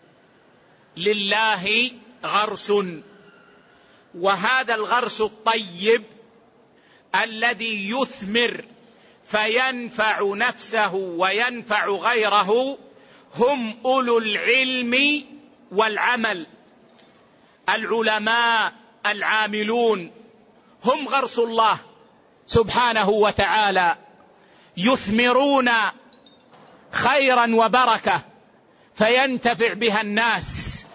لله غرس، وهذا الغرس الطيب الذي يثمر فينفع نفسه وينفع غيره هم أولو العلم والعمل. العلماء العاملون هم غرس الله سبحانه وتعالى، يثمرون خيرا وبركة فينتفع بها الناس.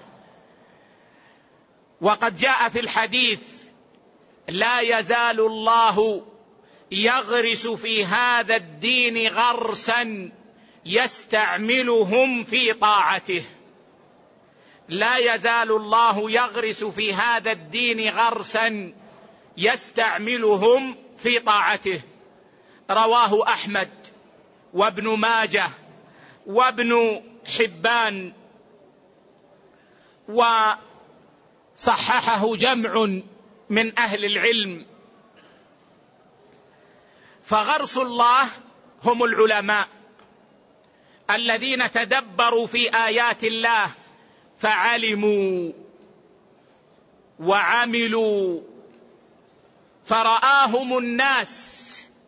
وقد جاء في الحديث: لا يزال الله يغرس في هذا الدين غرسا يستعملهم في طاعته. لا يزال الله يغرس في هذا الدين غرسا يستعملهم في طاعته. رواه أحمد وابن ماجه وابن حبان، وصححه جمع من أهل العلم. فغرس الله هم العلماء الذين تدبروا في آيات الله فعلموا وعملوا، فرآهم الناس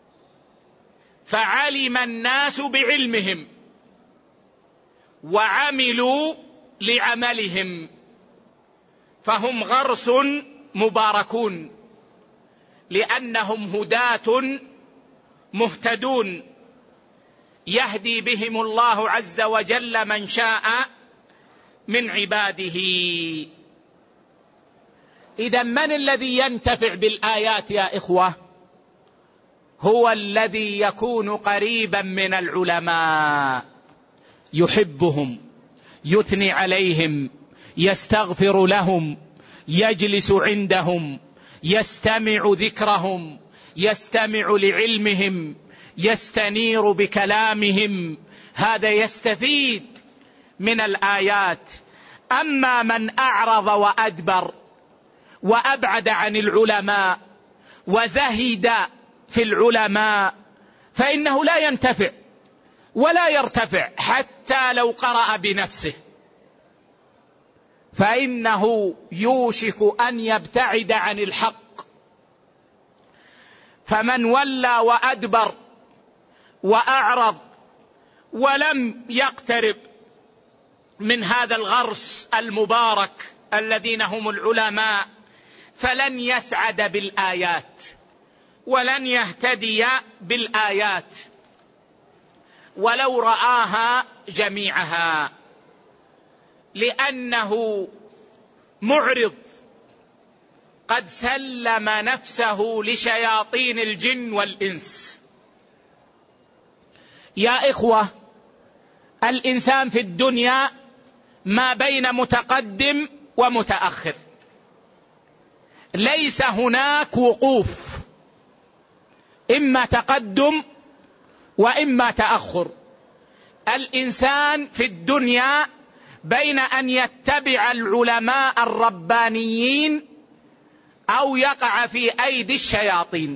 فعلم الناس بعلمهم وعملوا لعملهم، فهم غرس مباركون لأنهم هداة مهتدون يهدي بهم الله عز وجل من شاء من عباده. إذا من الذي ينتفع بالآيات يا إخوة؟ هو الذي يكون قريبا من العلماء، يحبهم، يثني عليهم، يستغفر لهم، يجلس عندهم، يستمع ذكرهم، يستمع لعلمهم، يستنير بكلامهم، هذا يستفيد من الآيات. أما من أعرض وأدبر وأبعد عن العلماء وزهد في العلماء فإنه لا ينتفع ولا يرتفع حتى لو قرأ بنفسه، فإنه يوشك أن يبتعد عن الحق. فمن ولى وأدبر وأعرض ولم يقترب من هذا الغرس المبارك الذين هم العلماء فلن يسعد بالآيات ولن يهتدي بالآيات ولو رآها جميعها، لأنه معرض قد سلم نفسه لشياطين الجن والإنس. يا إخوة، الإنسان في الدنيا ما بين متقدم ومتأخر، ليس هناك وقوف، إما تقدم وإما تأخر. الإنسان في الدنيا بين أن يتبع العلماء الربانيين أو يقع في أيدي الشياطين.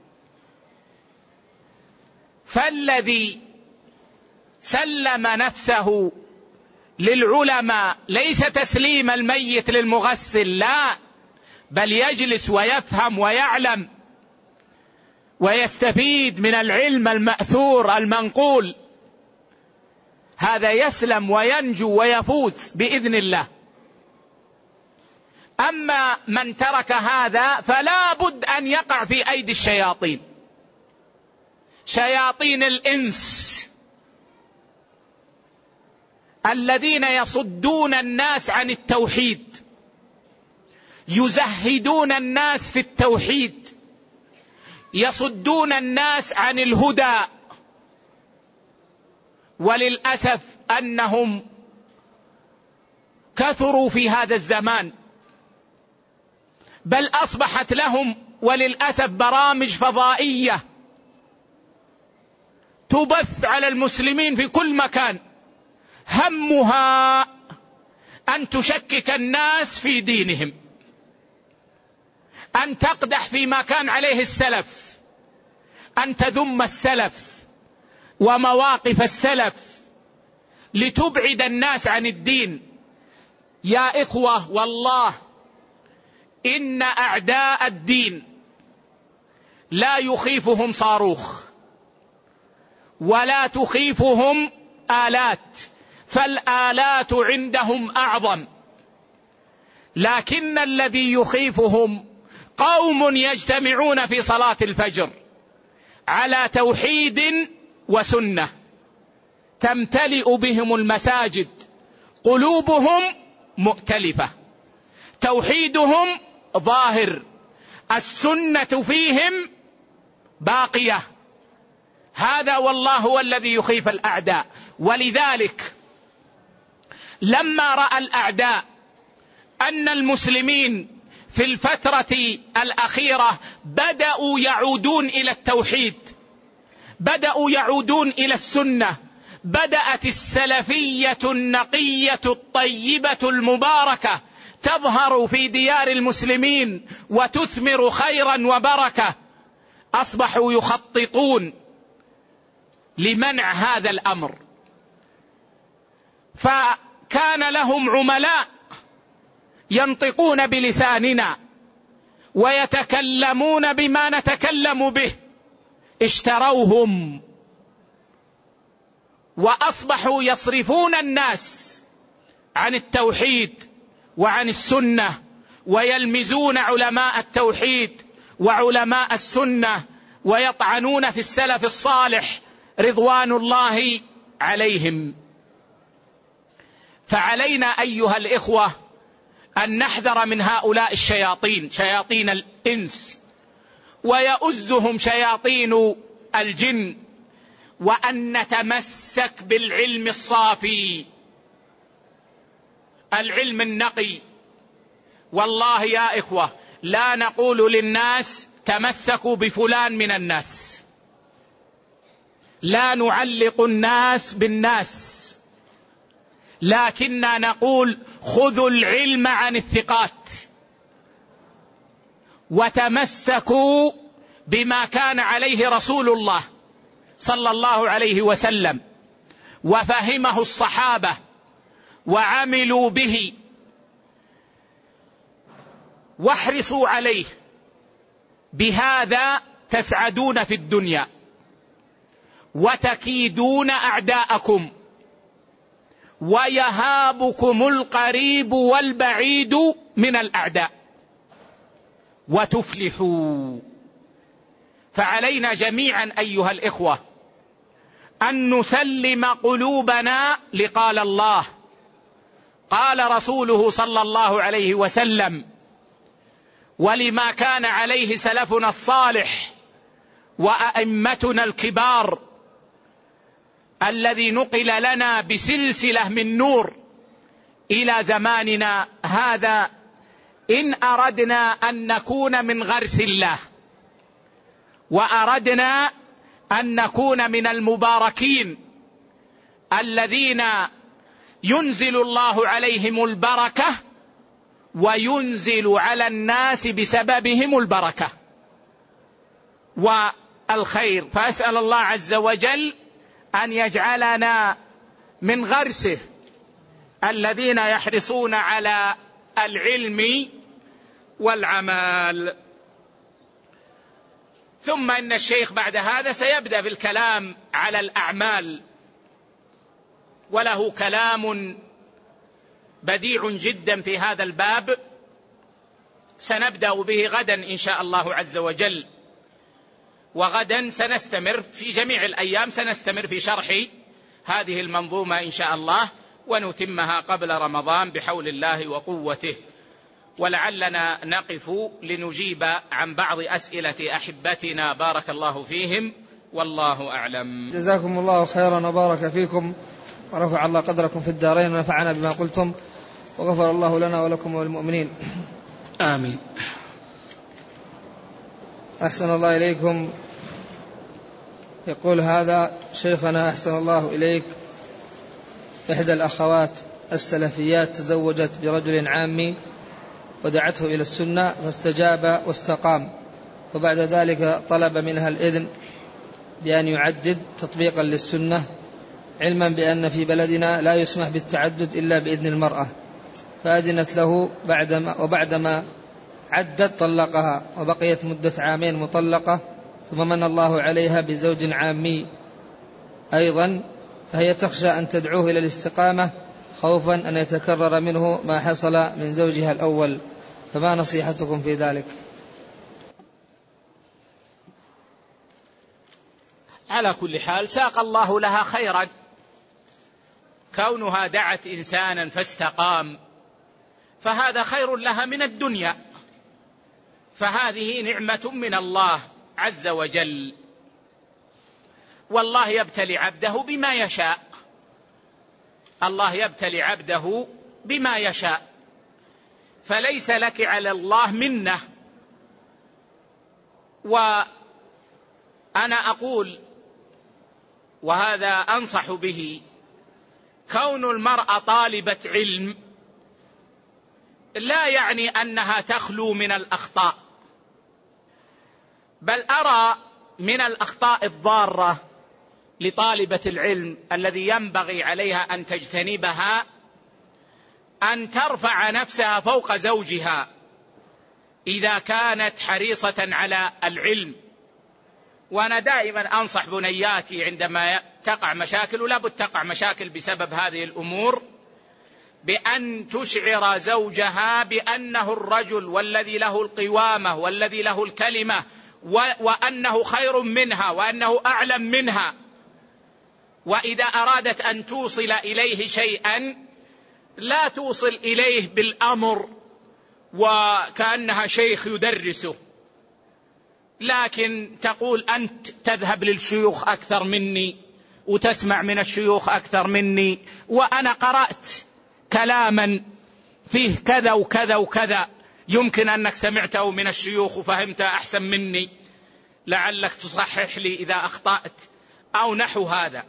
فالذي سلم نفسه للعلماء ليس تسليم الميت للمغسل، لا، بل يجلس ويفهم ويعلم ويستفيد من العلم المأثور المنقول، هذا يسلم وينجو ويفوز بإذن الله. أما من ترك هذا فلا بد أن يقع في أيدي الشياطين، شياطين الإنس الذين يصدون الناس عن التوحيد يزهدون الناس في التوحيد، يصدون الناس عن الهدى، وللأسف أنهم كثروا في هذا الزمان، بل أصبحت لهم وللأسف برامج فضائية تبث على المسلمين في كل مكان، همها أن تشكك الناس في دينهم، أن تقدح فيما كان عليه السلف، أن تذم السلف ومواقف السلف لتبعد الناس عن الدين. يا إخوة، والله إن أعداء الدين لا يخيفهم صاروخ ولا تخيفهم آلات، فالآلات عندهم أعظم، لكن الذي يخيفهم قوم يجتمعون في صلاة الفجر على توحيد وسنة، تمتلئ بهم المساجد، قلوبهم مؤتلفة، توحيدهم ظاهر، السنة فيهم باقية. هذا والله هو الذي يخيف الأعداء. ولذلك لما رأى الأعداء أن المسلمين في الفترة الأخيرة بدأوا يعودون إلى التوحيد، بدأوا يعودون إلى السنة، بدأت السلفية النقية الطيبة المباركة تظهر في ديار المسلمين وتثمر خيرا وبركة، أصبحوا يخططون لمنع هذا الأمر، فكان لهم عملاء ينطقون بلساننا ويتكلمون بما نتكلم به، اشتروهم وأصبحوا يصرفون الناس عن التوحيد وعن السنة، ويلمزون علماء التوحيد وعلماء السنة، ويطعنون في السلف الصالح رضوان الله عليهم. فعلينا أيها الإخوة أن نحذر من هؤلاء الشياطين، شياطين الإنس ويؤزهم شياطين الجن، وأن نتمسك بالعلم الصافي، العلم النقي. والله يا إخوة لا نقول للناس تمسكوا بفلان من الناس، لا نعلق الناس بالناس، لكننا نقول خذوا العلم عن الثقات وتمسكوا بما كان عليه رسول الله صلى الله عليه وسلم وفهمه الصحابة وعملوا به، واحرصوا عليه، بهذا تسعدون في الدنيا وتكيدون أعداءكم ويهابكم القريب والبعيد من الأعداء وتفلحوا. فعلينا جميعا أيها الإخوة أن نسلم قلوبنا لقال الله، قال رسوله صلى الله عليه وسلم، ولما كان عليه سلفنا الصالح وأئمتنا الكبار الذي نقل لنا بسلسلة من نور إلى زماننا هذا. إن أردنا أن نكون من غرس الله وأردنا أن نكون من المباركين الذين ينزل الله عليهم البركة وينزل على الناس بسببهم البركة والخير، فأسأل الله عز وجل أن يجعلنا من غرسه الذين يحرصون على العلم والعمل. ثم إن الشيخ بعد هذا سيبدأ بالكلام على الأعمال، وله كلام بديع جدا في هذا الباب، سنبدأ به غدا إن شاء الله عز وجل، وغدا سنستمر في جميع الأيام، سنستمر في شرح هذه المنظومة إن شاء الله، ونتمها قبل رمضان بحول الله وقوته. ولعلنا نقف لنجيب عن بعض أسئلة أحبتنا بارك الله فيهم، والله أعلم. جزاكم الله خيرا وبارك فيكم، ورفع الله قدركم في الدارين، ونفعنا بما قلتم، وغفر الله لنا ولكم والمؤمنين، آمين. أحسن الله إليكم. يقول هذا: شيخنا أحسن الله إليك، إحدى الأخوات السلفيات تزوجت برجل عامي ودعته إلى السنة فاستجاب واستقام، وبعد ذلك طلب منها الإذن بأن يعدد تطبيقا للسنة، علما بأن في بلدنا لا يسمح بالتعدد إلا بإذن المرأة، فأذنت له بعدما وبعدما عدد طلقها، وبقيت مدة عامين مطلقة، ثم من الله عليها بزوج عامي أيضا، فهي تخشى أن تدعوه إلى الاستقامة خوفا أن يتكرر منه ما حصل من زوجها الأول، فما نصيحتكم في ذلك؟ على كل حال ساق الله لها خيرا، كونها دعت إنسانا فاستقام فهذا خير لها من الدنيا، فهذه نعمة من الله عز وجل، والله يبتلي عبده بما يشاء، الله يبتلي عبده بما يشاء، فليس لك على الله منة. وأنا أقول، وهذا أنصح به، كون المرأة طالبة علم لا يعني أنها تخلو من الأخطاء، بل أرى من الأخطاء الضارة لطالبة العلم الذي ينبغي عليها أن تجتنبها أن ترفع نفسها فوق زوجها إذا كانت حريصة على العلم. وأنا دائما أنصح بنياتي عندما تقع مشاكل، ولا بد تقع مشاكل بسبب هذه الأمور، بأن تشعر زوجها بأنه الرجل والذي له القوامة والذي له الكلمة، وأنه خير منها وأنه أعلم منها، وإذا أرادت أن توصل إليه شيئا لا توصل إليه بالأمر وكأنها شيخ يدرسه، لكن تقول أنت تذهب للشيوخ أكثر مني وتسمع من الشيوخ أكثر مني، وأنا قرأت كلاما فيه كذا وكذا وكذا، يمكن أنك سمعته من الشيوخ وفهمته أحسن مني، لعلك تصحح لي إذا أخطأت أو نحو هذا.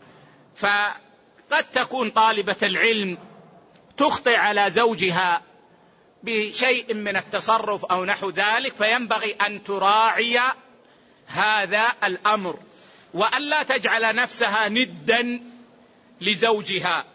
فقد تكون طالبة العلم تخطئ على زوجها بشيء من التصرف أو نحو ذلك، فينبغي أن تراعي هذا الأمر، وأن لا تجعل نفسها ندا لزوجها.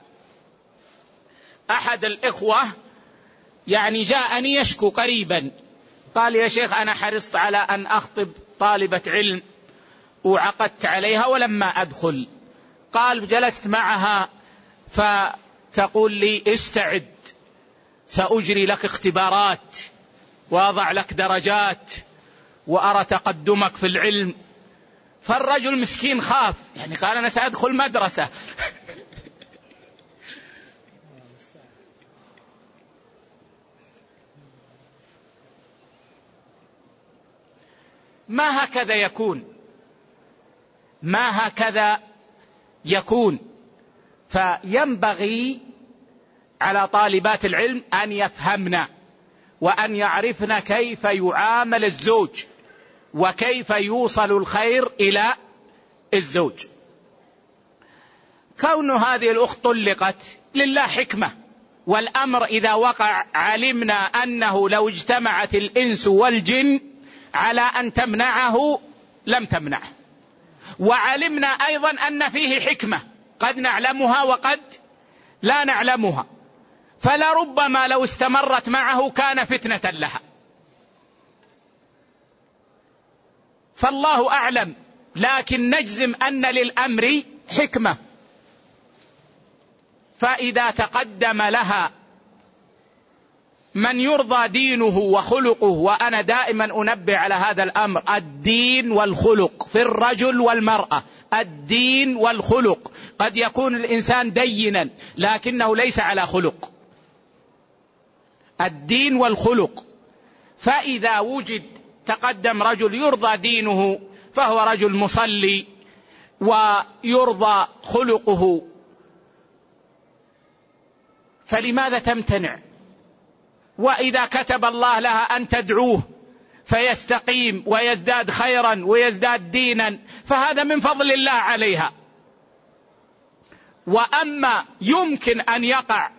أحد الإخوة يعني جاءني يشكو قريبا، قال: يا شيخ أنا حرصت على أن أخطب طالبة علم وعقدت عليها ولما أدخل، قال جلست معها فتقول لي: استعد، سأجري لك اختبارات وأضع لك درجات وأرى تقدمك في العلم. فالرجل مسكين خاف، يعني قال: أنا سأدخل مدرسة. ما هكذا يكون، ما هكذا يكون. فينبغي على طالبات العلم أن يفهمن وأن يعرفن كيف يعامل الزوج وكيف يوصل الخير إلى الزوج. كون هذه الأخت طلقت لله حكمة، والأمر إذا وقع علمنا أنه لو اجتمعت الإنس والجن على أن تمنعه لم تمنعه، وعلمنا أيضا أن فيه حكمة قد نعلمها وقد لا نعلمها، فلربما لو استمرت معه كان فتنة لها، فالله أعلم، لكن نجزم أن للأمر حكمة. فإذا تقدم لها من يرضى دينه وخلقه، وأنا دائما أنبه على هذا الأمر، الدين والخلق في الرجل والمرأة، الدين والخلق. قد يكون الإنسان دينا لكنه ليس على خلق، الدين والخلق. فإذا وجد تقدم رجل يرضى دينه فهو رجل مصلي ويرضى خلقه، فلماذا تمتنع؟ وإذا كتب الله لها أن تدعوه فيستقيم ويزداد خيرا ويزداد دينا فهذا من فضل الله عليها. وأما يمكن أن يقع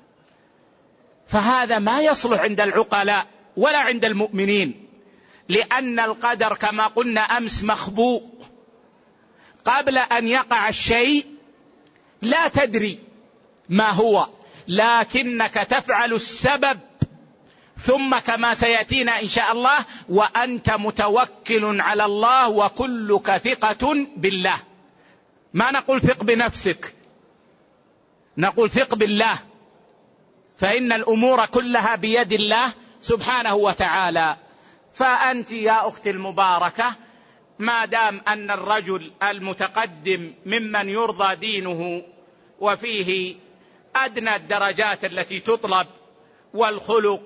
فهذا ما يصلح عند العقلاء ولا عند المؤمنين، لأن القدر كما قلنا أمس مخبوء. قبل أن يقع الشيء لا تدري ما هو، لكنك تفعل السبب ثم كما سيأتينا إن شاء الله وأنت متوكل على الله وكلك ثقة بالله. ما نقول ثق بنفسك، نقول ثق بالله، فإن الأمور كلها بيد الله سبحانه وتعالى. فأنت يا أختي المباركة ما دام أن الرجل المتقدم ممن يرضى دينه وفيه أدنى الدرجات التي تطلب والخلق،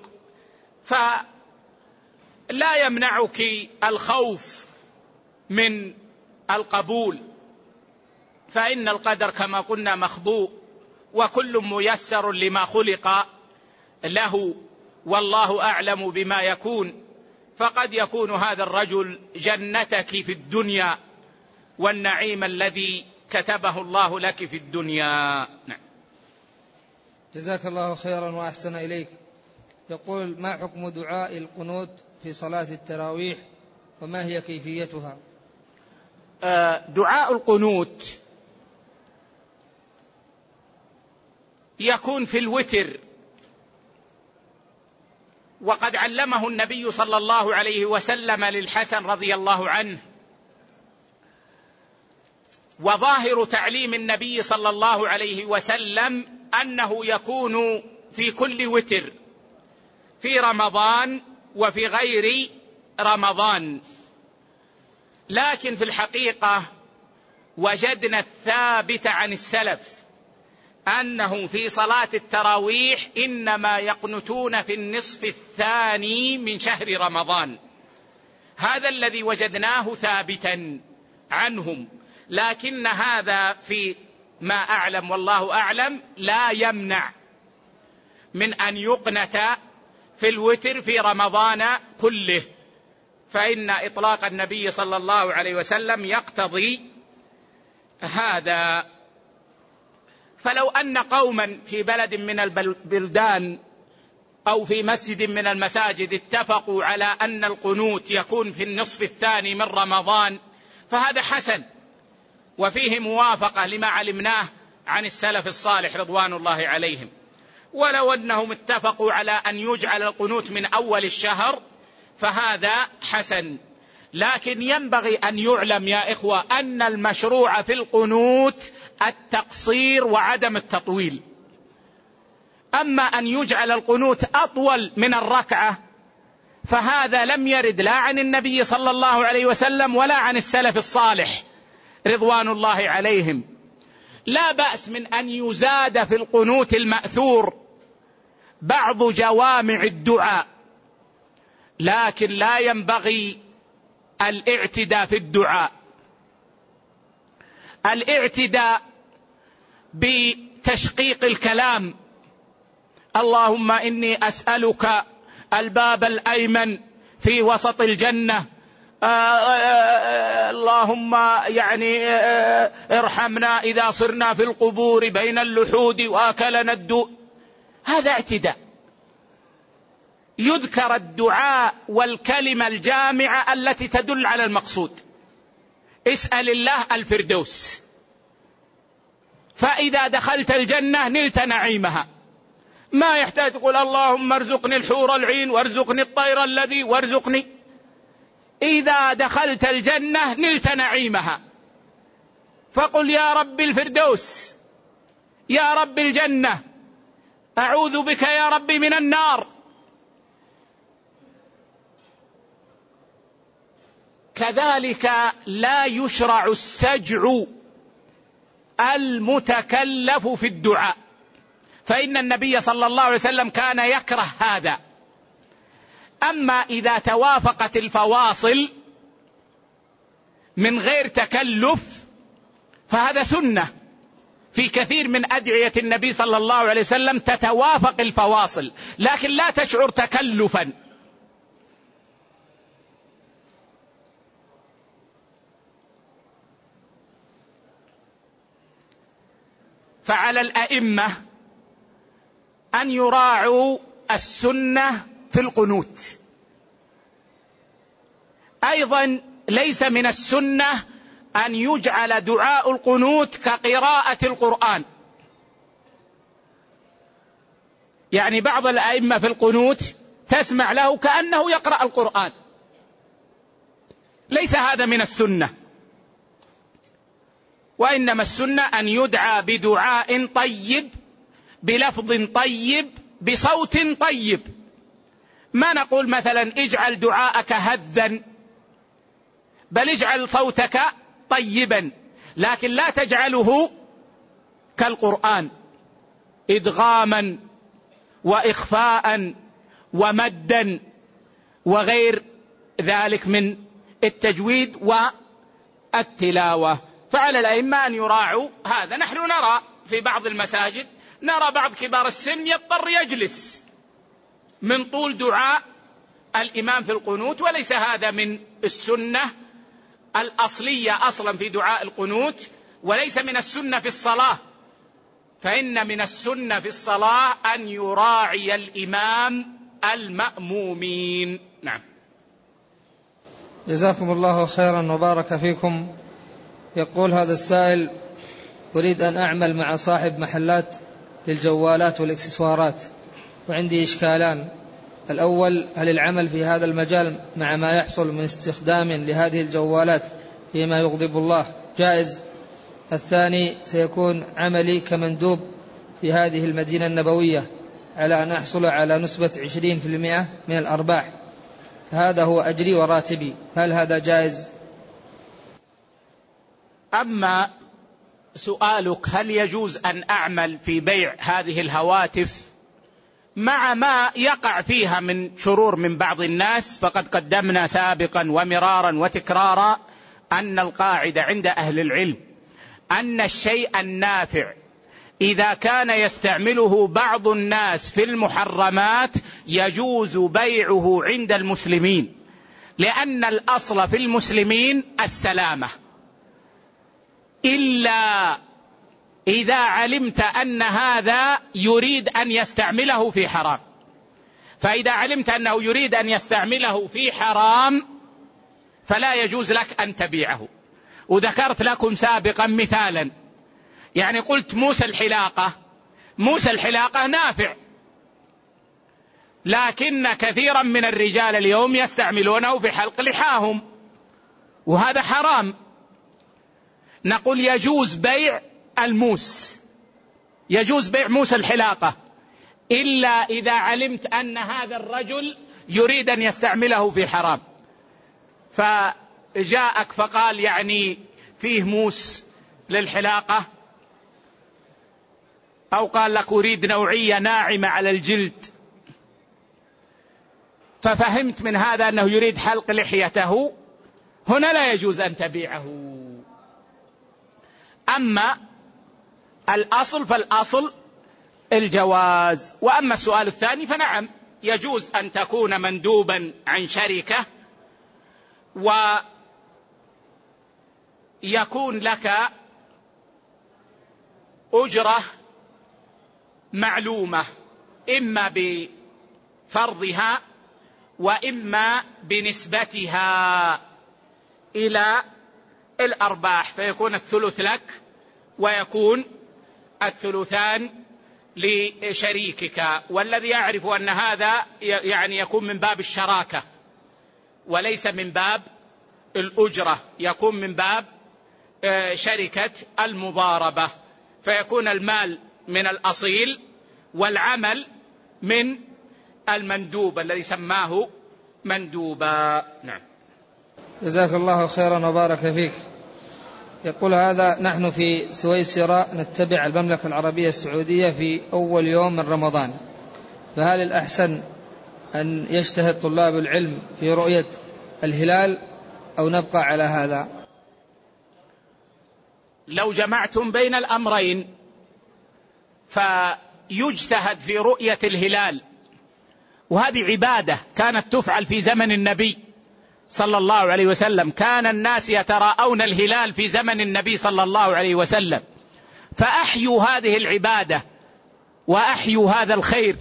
فلا يمنعك الخوف من القبول، فإن القدر كما قلنا مخبوء وكل ميسر لما خلق له، والله أعلم بما يكون. فقد يكون هذا الرجل جنتك في الدنيا والنعيم الذي كتبه الله لك في الدنيا. نعم. جزاك الله خيرا وأحسن إليك. يقول: ما حكم دعاء القنوت في صلاة التراويح وما هي كيفيتها؟ دعاء القنوت يكون في الوتر، وقد علمه النبي صلى الله عليه وسلم للحسن رضي الله عنه. وظاهر تعليم النبي صلى الله عليه وسلم أنه يكون في كل وتر، في رمضان وفي غير رمضان. لكن في الحقيقة وجدنا الثابت عن السلف أنه في صلاة التراويح إنما يقنتون في النصف الثاني من شهر رمضان. هذا الذي وجدناه ثابتا عنهم، لكن هذا في ما أعلم والله أعلم لا يمنع من أن يقنت في الوتر في رمضان كله، فإن إطلاق النبي صلى الله عليه وسلم يقتضي هذا. فلو أن قوما في بلد من البلدان أو في مسجد من المساجد اتفقوا على أن القنوت يكون في النصف الثاني من رمضان فهذا حسن، وفيه موافقة لما علمناه عن السلف الصالح رضوان الله عليهم. ولو أنهم اتفقوا على أن يجعل القنوت من أول الشهر فهذا حسن. لكن ينبغي أن يعلم يا إخوة أن المشروع في القنوت التقصير وعدم التطويل. أما أن يجعل القنوت أطول من الركعة فهذا لم يرد لا عن النبي صلى الله عليه وسلم ولا عن السلف الصالح رضوان الله عليهم. لا بأس من أن يزاد في القنوت المأثور بعض جوامع الدعاء، لكن لا ينبغي الاعتداء في الدعاء. الاعتداء بتشقيق الكلام: اللهم إني أسألك الباب الأيمن في وسط الجنة، آآ آآ اللهم يعني ارحمنا إذا صرنا في القبور بين اللحود وأكلنا الدود. هذا اعتداء. يذكر الدعاء والكلمة الجامعة التي تدل على المقصود. اسأل الله الفردوس، فإذا دخلت الجنة نلت نعيمها. ما يحتاج تقول اللهم ارزقني الحور العين وارزقني الطير الذي وارزقني. إذا دخلت الجنة نلت نعيمها، فقل يا رب الفردوس، يا رب الجنة، أعوذ بك يا رب من النار. كذلك لا يشرع السجع المتكلف في الدعاء. فإن النبي صلى الله عليه وسلم كان يكره هذا. أما إذا توافقت الفواصل من غير تكلف فهذا سنة في كثير من أدعية النبي صلى الله عليه وسلم تتوافق الفواصل، لكن لا تشعر تكلفا. فعلى الأئمة أن يراعوا السنة في القنوت. أيضا ليس من السنة أن يجعل دعاء القنوت كقراءة القرآن، يعني بعض الأئمة في القنوت تسمع له كأنه يقرأ القرآن، ليس هذا من السنة. وإنما السنة أن يدعى بدعاء طيب بلفظ طيب بصوت طيب. ما نقول مثلا اجعل دعاءك هذا، بل اجعل صوتك طيبا، لكن لا تجعله كالقرآن إدغاما وإخفاء ومدا وغير ذلك من التجويد والتلاوة. فعلى الأئمة أن يراعوا هذا. نحن نرى في بعض المساجد نرى بعض كبار السن يضطر يجلس من طول دعاء الإمام في القنوت، وليس هذا من السنة الأصلية أصلا في دعاء القنوت، وليس من السنة في الصلاة. فإن من السنة في الصلاة أن يراعي الإمام المأمومين. نعم. جزاكم الله خيرا وبارك فيكم. يقول هذا السائل: أريد أن أعمل مع صاحب محلات للجوالات والإكسسوارات، وعندي إشكالان. الأول: هل العمل في هذا المجال مع ما يحصل من استخدام لهذه الجوالات فيما يغضب الله جائز؟ الثاني: سيكون عملي كمندوب في هذه المدينة النبوية على أن أحصل على نسبة عشرين بالمئة من الأرباح، هذا هو أجري وراتبي، هل هذا جائز؟ أما سؤالك هل يجوز أن أعمل في بيع هذه الهواتف مع ما يقع فيها من شرور من بعض الناس، فقد قدمنا سابقا ومرارا وتكرارا أن القاعدة عند أهل العلم أن الشيء النافع إذا كان يستعمله بعض الناس في المحرمات يجوز بيعه عند المسلمين، لأن الأصل في المسلمين السلامة، إلا إذا علمت أن هذا يريد أن يستعمله في حرام. فإذا علمت أنه يريد أن يستعمله في حرام فلا يجوز لك أن تبيعه. وذكرت لكم سابقا مثالا، يعني قلت موس الحلاقة، موس الحلاقة نافع، لكن كثيرا من الرجال اليوم يستعملونه في حلق لحاهم، وهذا حرام. نقول يجوز بيع الموس، يجوز بيع موس الحلاقة، إلا إذا علمت أن هذا الرجل يريد أن يستعمله في حرام، فجاءك فقال يعني فيه موس للحلاقة، أو قال لك أريد نوعية ناعمة على الجلد، ففهمت من هذا أنه يريد حلق لحيته، هنا لا يجوز أن تبيعه. أما الأصل فالأصل الجواز. وأما السؤال الثاني فنعم يجوز أن تكون مندوبا عن شركة ويكون لك أجرة معلومة، إما بفرضها وإما بنسبتها إلى الأرباح، فيكون الثلث لك ويكون الثلثان لشريكك. والذي يعرف أن هذا يعني يكون من باب الشراكة وليس من باب الأجرة، يكون من باب شركة المضاربة، فيكون المال من الأصيل والعمل من المندوب الذي سماه مندوبا. نعم. جزاك الله خيرا وبارك فيك. يقول هذا: نحن في سويسرا نتبع المملكة العربية السعودية في أول يوم من رمضان، فهل الأحسن أن يجتهد طلاب العلم في رؤية الهلال أو نبقى على هذا؟ لو جمعتم بين الأمرين فيجتهد في رؤية الهلال، وهذه عبادة كانت تفعل في زمن النبي صلى الله عليه وسلم، كان الناس يتراءون الهلال في زمن النبي صلى الله عليه وسلم، فأحيوا هذه العبادة وأحيوا هذا الخير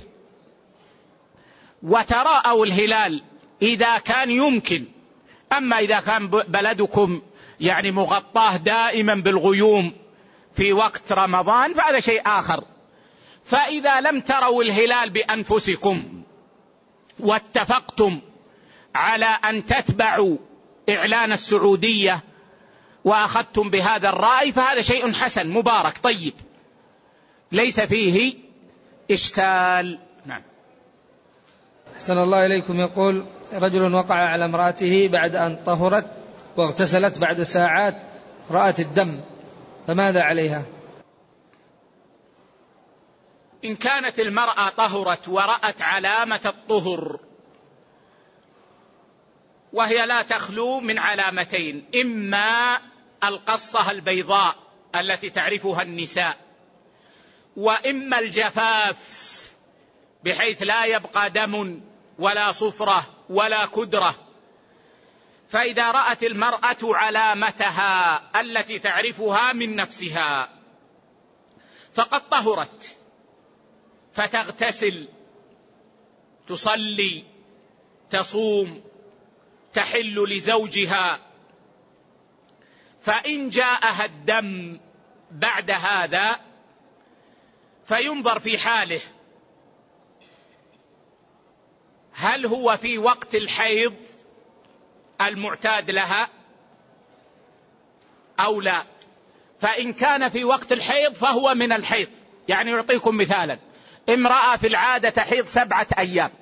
وتراءوا الهلال إذا كان يمكن. أما إذا كان بلدكم يعني مغطاه دائما بالغيوم في وقت رمضان فهذا شيء آخر. فإذا لم تروا الهلال بأنفسكم واتفقتم على أن تتبعوا إعلان السعودية وأخذتم بهذا الرأي فهذا شيء حسن مبارك طيب ليس فيه إشكال. نعم. أحسن الله إليكم. يقول: رجل وقع على امرأته بعد أن طهرت واغتسلت، بعد ساعات رأت الدم، فماذا عليها؟ إن كانت المرأة طهرت ورأت علامة الطهر وهي لا تخلو من علامتين: إما القصة البيضاء التي تعرفها النساء، وإما الجفاف بحيث لا يبقى دم ولا صفرة ولا كدرة. فإذا رأت المرأة علامتها التي تعرفها من نفسها فقد طهرت، فتغتسل، تصلي، تصوم، تحل لزوجها. فإن جاءها الدم بعد هذا فينظر في حاله، هل هو في وقت الحيض المعتاد لها أو لا. فإن كان في وقت الحيض فهو من الحيض. يعني يعطيكم مثالا: امرأة في العادة تحيض سبعة أيام،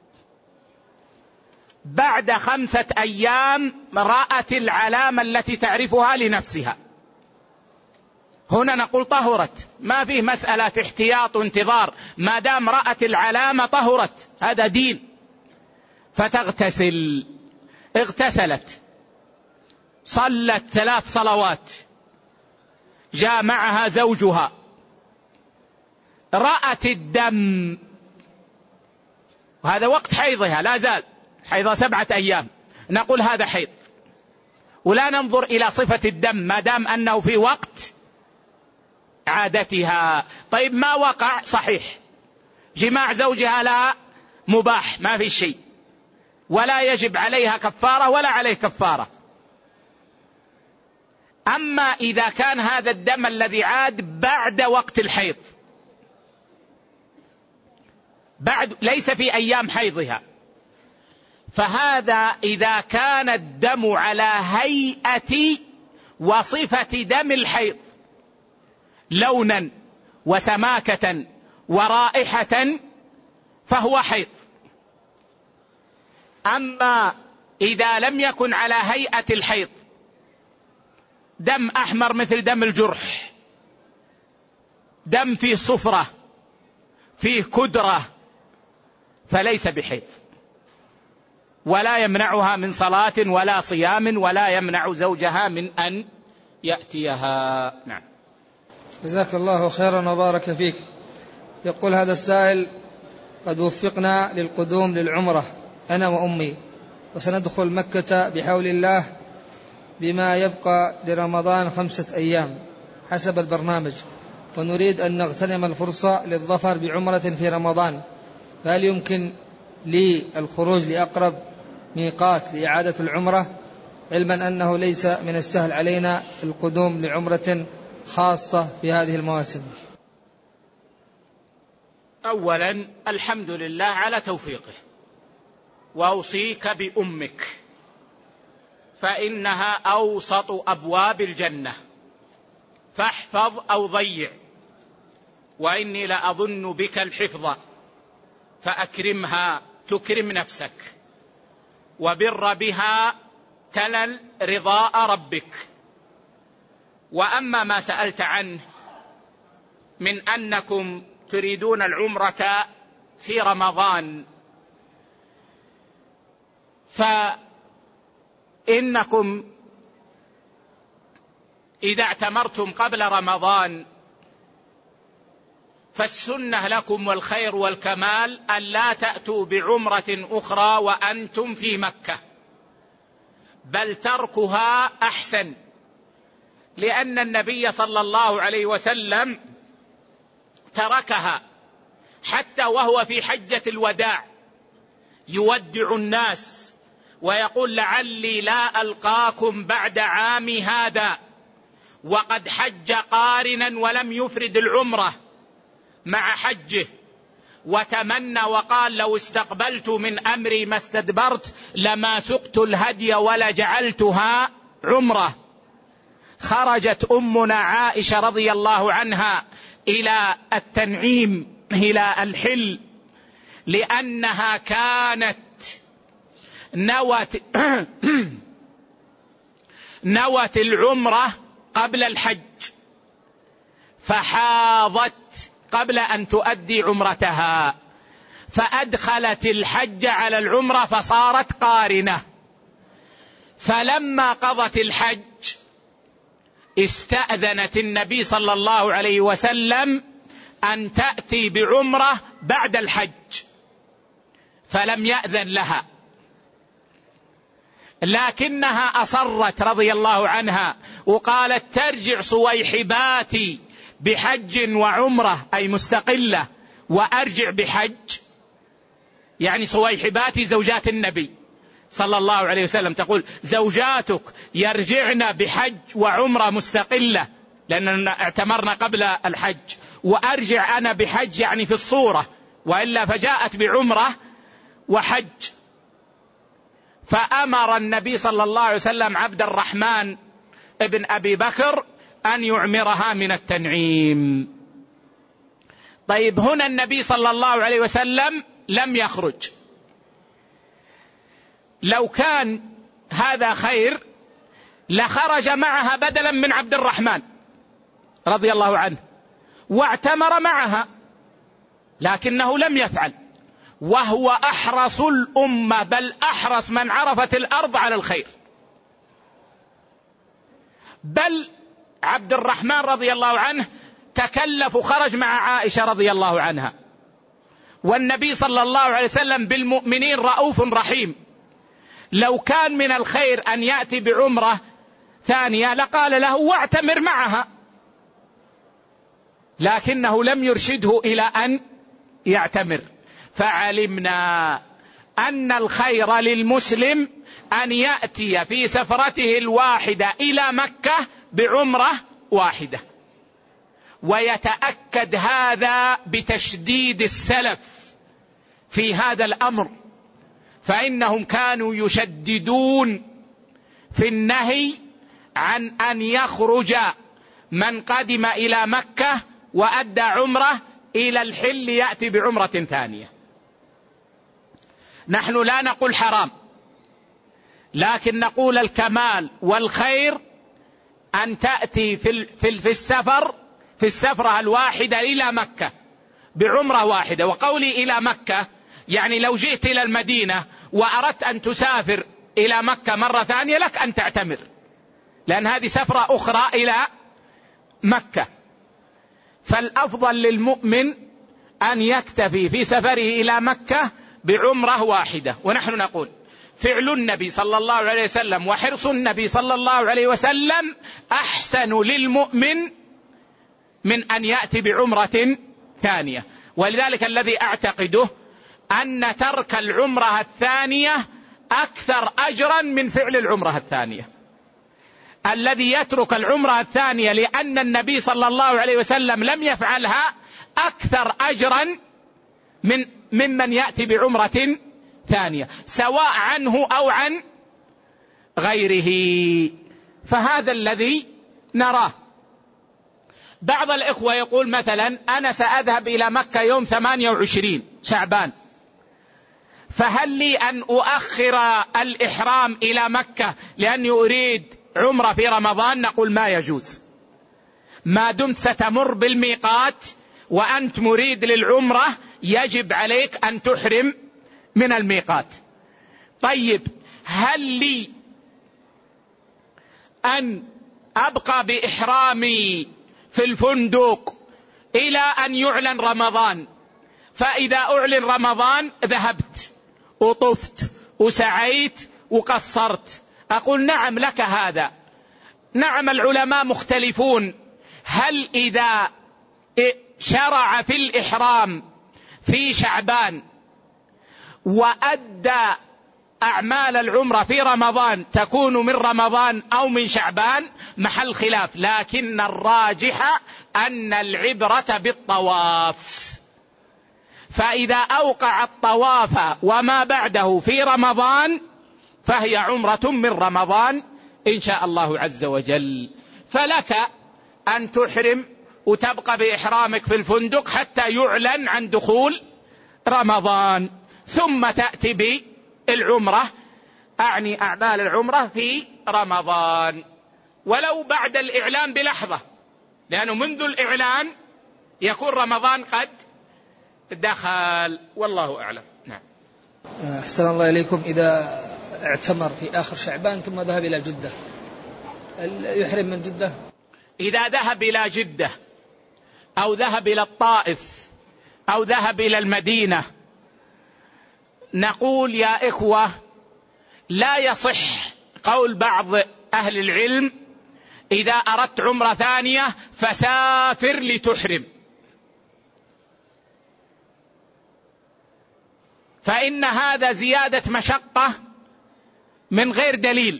بعد خمسة أيام رأت العلامة التي تعرفها لنفسها، هنا نقول طهرت، ما فيه مسألة احتياط وانتظار، ما دام رأت العلامة طهرت، هذا دين. فتغتسل، اغتسلت، صلت ثلاث صلوات، جاء معها زوجها، رأت الدم، وهذا وقت حيضها لا زال حيضها سبعة أيام، نقول هذا حيض، ولا ننظر إلى صفة الدم ما دام أنه في وقت عادتها. طيب ما وقع صحيح، جماع زوجها لا مباح ما في شيء، ولا يجب عليها كفارة ولا عليه كفارة. أما إذا كان هذا الدم الذي عاد بعد وقت الحيض، بعد ليس في أيام حيضها، فهذا إذا كان الدم على هيئة وصفة دم الحيض لونا وسماكة ورائحة فهو حيض. أما إذا لم يكن على هيئة الحيض، دم أحمر مثل دم الجرح، دم فيه صفرة فيه كدرة، فليس بحيض، ولا يمنعها من صلاة ولا صيام، ولا يمنع زوجها من أن يأتيها. نعم. جزاك الله خيرا وبارك فيك. يقول هذا السائل: قد وفقنا للقدوم للعمرة أنا وأمي، وسندخل مكة بحول الله بما يبقى لرمضان خمسة أيام حسب البرنامج، ونريد أن نغتنم الفرصة للظفر بعمرة في رمضان، فهل يمكن لي الخروج لأقرب ميقات لإعادة العمرة، علما أنه ليس من السهل علينا القدوم لعمرة خاصة في هذه المواسم؟ أولا الحمد لله على توفيقه، وأوصيك بأمك فإنها أوسط أبواب الجنة، فاحفظ أو ضيع، وإني لأظن بك الحفظ، فأكرمها تكرم نفسك، وبر بها تنل رضاء ربك، وأما ما سألت عنه من أنكم تريدون العمرة في رمضان، فإنكم إذا اعتمرتم قبل رمضان فالسنة لكم والخير والكمال أن لا تأتوا بعمرة أخرى وأنتم في مكة، بل تركها أحسن، لأن النبي صلى الله عليه وسلم تركها حتى وهو في حجة الوداع يودع الناس ويقول لعلي لا ألقاكم بعد عامي هذا، وقد حج قارنا ولم يفرد العمرة مع حجه، وتمنى وقال لو استقبلت من أمري ما استدبرت لما سقت الهدي ولا جعلتها عمرة. خرجت أمنا عائشة رضي الله عنها إلى التنعيم إلى الحل لأنها كانت نوت نوت العمرة قبل الحج، فحاضت قبل أن تؤدي عمرتها، فأدخلت الحج على العمرة فصارت قارنة. فلما قضت الحج استأذنت النبي صلى الله عليه وسلم أن تأتي بعمرة بعد الحج، فلم يأذن لها، لكنها أصرت رضي الله عنها وقالت ترجع صويحباتي بحج وعمرة أي مستقلة وأرجع بحج، يعني صويحباتي زوجات النبي صلى الله عليه وسلم، تقول زوجاتك يرجعن بحج وعمرة مستقلة لأننا اعتمرنا قبل الحج، وأرجع أنا بحج يعني في الصورة، وإلا فجاءت بعمرة وحج. فأمر النبي صلى الله عليه وسلم عبد الرحمن ابن أبي بكر أن يعمرها من التنعيم. طيب هنا النبي صلى الله عليه وسلم لم يخرج، لو كان هذا خير لخرج معها بدلا من عبد الرحمن رضي الله عنه واعتمر معها، لكنه لم يفعل، وهو أحرص الأمة بل أحرص من عرفت الأرض على الخير. بل عبد الرحمن رضي الله عنه تكلف وخرج مع عائشة رضي الله عنها، والنبي صلى الله عليه وسلم بالمؤمنين رؤوف رحيم، لو كان من الخير أن يأتي بعمرة ثانية لقال له واعتمر معها، لكنه لم يرشده إلى أن يعتمر. فعلمنا أن الخير للمسلم أن يأتي في سفرته الواحدة إلى مكة بعمرة واحدة، ويتأكد هذا بتشديد السلف في هذا الأمر، فإنهم كانوا يشددون في النهي عن أن يخرج من قدم إلى مكة وأدى عمره إلى الحل يأتي بعمرة ثانية. نحن لا نقول حرام، لكن نقول الكمال والخير أن تأتي في في السفر في السفرة الواحدة إلى مكة بعمرة واحدة. وقولي إلى مكة يعني لو جئت إلى المدينة وأردت أن تسافر إلى مكة مرة ثانية لك أن تعتمر، لأن هذه سفرة أخرى إلى مكة. فالأفضل للمؤمن أن يكتفي في سفره إلى مكة بعمرة واحدة. ونحن نقول فعل النبي صلى الله عليه وسلم وحرص النبي صلى الله عليه وسلم أحسن للمؤمن من أن يأتي بعمرة ثانية. ولذلك الذي أعتقده أن ترك العمرة الثانية أكثر أجرا من فعل العمرة الثانية. الذي يترك العمرة الثانية لأن النبي صلى الله عليه وسلم لم يفعلها أكثر أجرا من ممن يأتي بعمرة ثانية، سواء عنه أو عن غيره. فهذا الذي نراه. بعض الإخوة يقول مثلا أنا سأذهب إلى مكة يوم ثمانية وعشرين شعبان، فهل لي أن أؤخر الإحرام إلى مكة لأني أريد عمرة في رمضان؟ نقول ما يجوز، ما دمت ستمر بالميقات وأنت مريد للعمرة يجب عليك أن تحرم من الميقات. طيب، هل لي أن أبقى بإحرامي في الفندق إلى أن يعلن رمضان، فإذا أعلن رمضان ذهبت وطفت وسعيت وقصرت؟ أقول نعم لك هذا. نعم، العلماء مختلفون، هل إذا شرع في الإحرام في شعبان وأدى أعمال العمرة في رمضان تكون من رمضان أو من شعبان؟ محل خلاف، لكن الراجح أن العبرة بالطواف، فإذا أوقع الطواف وما بعده في رمضان فهي عمرة من رمضان إن شاء الله عز وجل. فلك أن تحرم وتبقى بإحرامك في الفندق حتى يعلن عن دخول رمضان، ثم تأتي بالعمرة، أعني أعمال العمرة في رمضان، ولو بعد الإعلان بلحظة، لأنه منذ الإعلان يكون رمضان قد دخل، والله أعلم. نعم. أحسن الله إليكم. إذا اعتمر في آخر شعبان ثم ذهب إلى جدة، يحرم من جدة؟ إذا ذهب إلى جدة أو ذهب إلى الطائف أو ذهب إلى المدينة، نقول يا إخوة لا يصح قول بعض أهل العلم إذا أردت عمرة ثانية فسافر لتحرم، فإن هذا زيادة مشقة من غير دليل.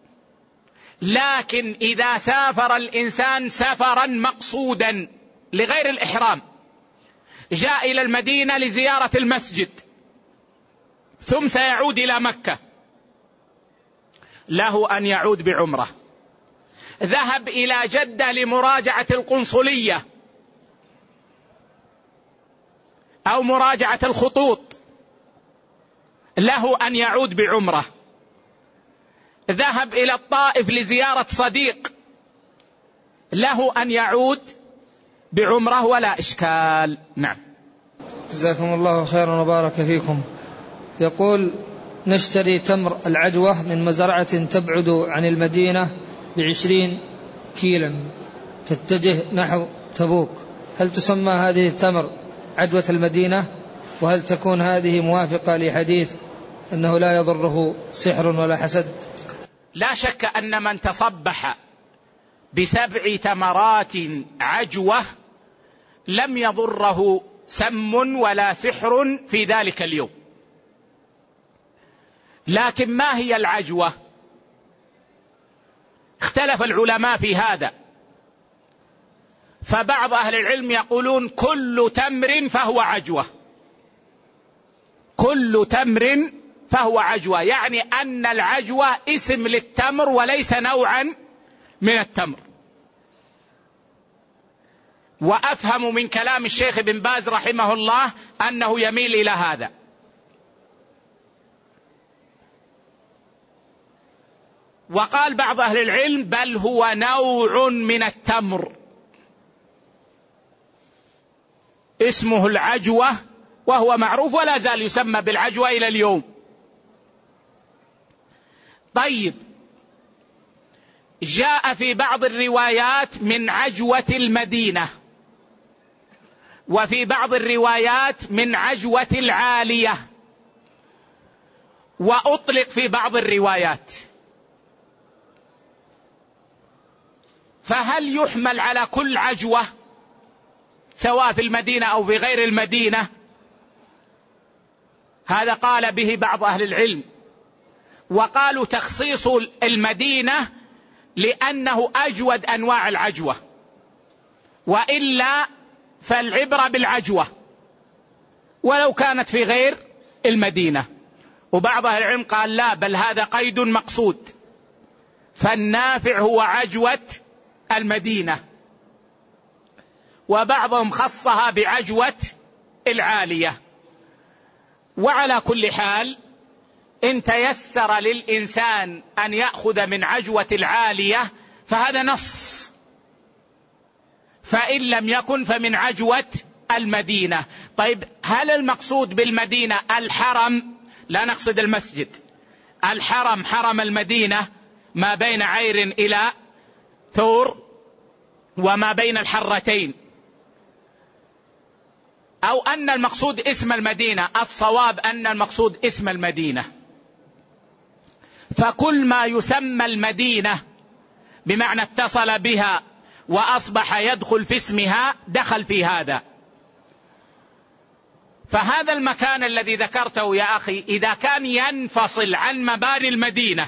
لكن إذا سافر الإنسان سفرا مقصودا لغير الإحرام، جاء إلى المدينة لزيارة المسجد ثم سيعود إلى مكة، له أن يعود بعمرة. ذهب إلى جدة لمراجعة القنصلية أو مراجعة الخطوط، له أن يعود بعمرة. ذهب إلى الطائف لزيارة صديق، له أن يعود بعمرة ولا إشكال. نعم. جزاكم الله خيرا وبارك فيكم. يقول: نشتري تمر العجوة من مزرعة تبعد عن المدينة بعشرين كيلا تتجه نحو تبوك، هل تسمى هذه التمر عجوة المدينة؟ وهل تكون هذه موافقة لحديث أنه لا يضره سحر ولا حسد؟ لا شك أن من تصبح بسبع تمرات عجوة لم يضره سم ولا سحر في ذلك اليوم. لكن ما هي العجوة؟ اختلف العلماء في هذا، فبعض أهل العلم يقولون كل تمر فهو عجوة، كل تمر فهو عجوة، يعني أن العجوة اسم للتمر وليس نوعا من التمر. وأفهم من كلام الشيخ بن باز رحمه الله أنه يميل إلى هذا. وقال بعض أهل العلم بل هو نوع من التمر اسمه العجوة، وهو معروف ولا زال يسمى بالعجوة إلى اليوم. طيب، جاء في بعض الروايات من عجوة المدينة، وفي بعض الروايات من عجوة العالية، وأطلق في بعض الروايات. فهل يحمل على كل عجوة سواء في المدينة أو في غير المدينة؟ هذا قال به بعض أهل العلم، وقالوا تخصيص المدينة لأنه أجود أنواع العجوة، وإلا فالعبرة بالعجوة ولو كانت في غير المدينة. وبعض أهل العلم قال لا، بل هذا قيد مقصود، فالنافع هو عجوة المدينة. وبعضهم خصها بعجوة العالية. وعلى كل حال إن تيسر للإنسان أن يأخذ من عجوة العالية فهذا نص، فإن لم يكن فمن عجوة المدينة. طيب هل المقصود بالمدينة الحرم؟ لا نقصد المسجد. الحرم حرم المدينة ما بين عير إلى ثور وما بين الحرتين، أو أن المقصود اسم المدينة؟ الصواب أن المقصود اسم المدينة. فكل ما يسمى المدينة بمعنى اتصل بها وأصبح يدخل في اسمها دخل في هذا. فهذا المكان الذي ذكرته يا أخي إذا كان ينفصل عن مباني المدينة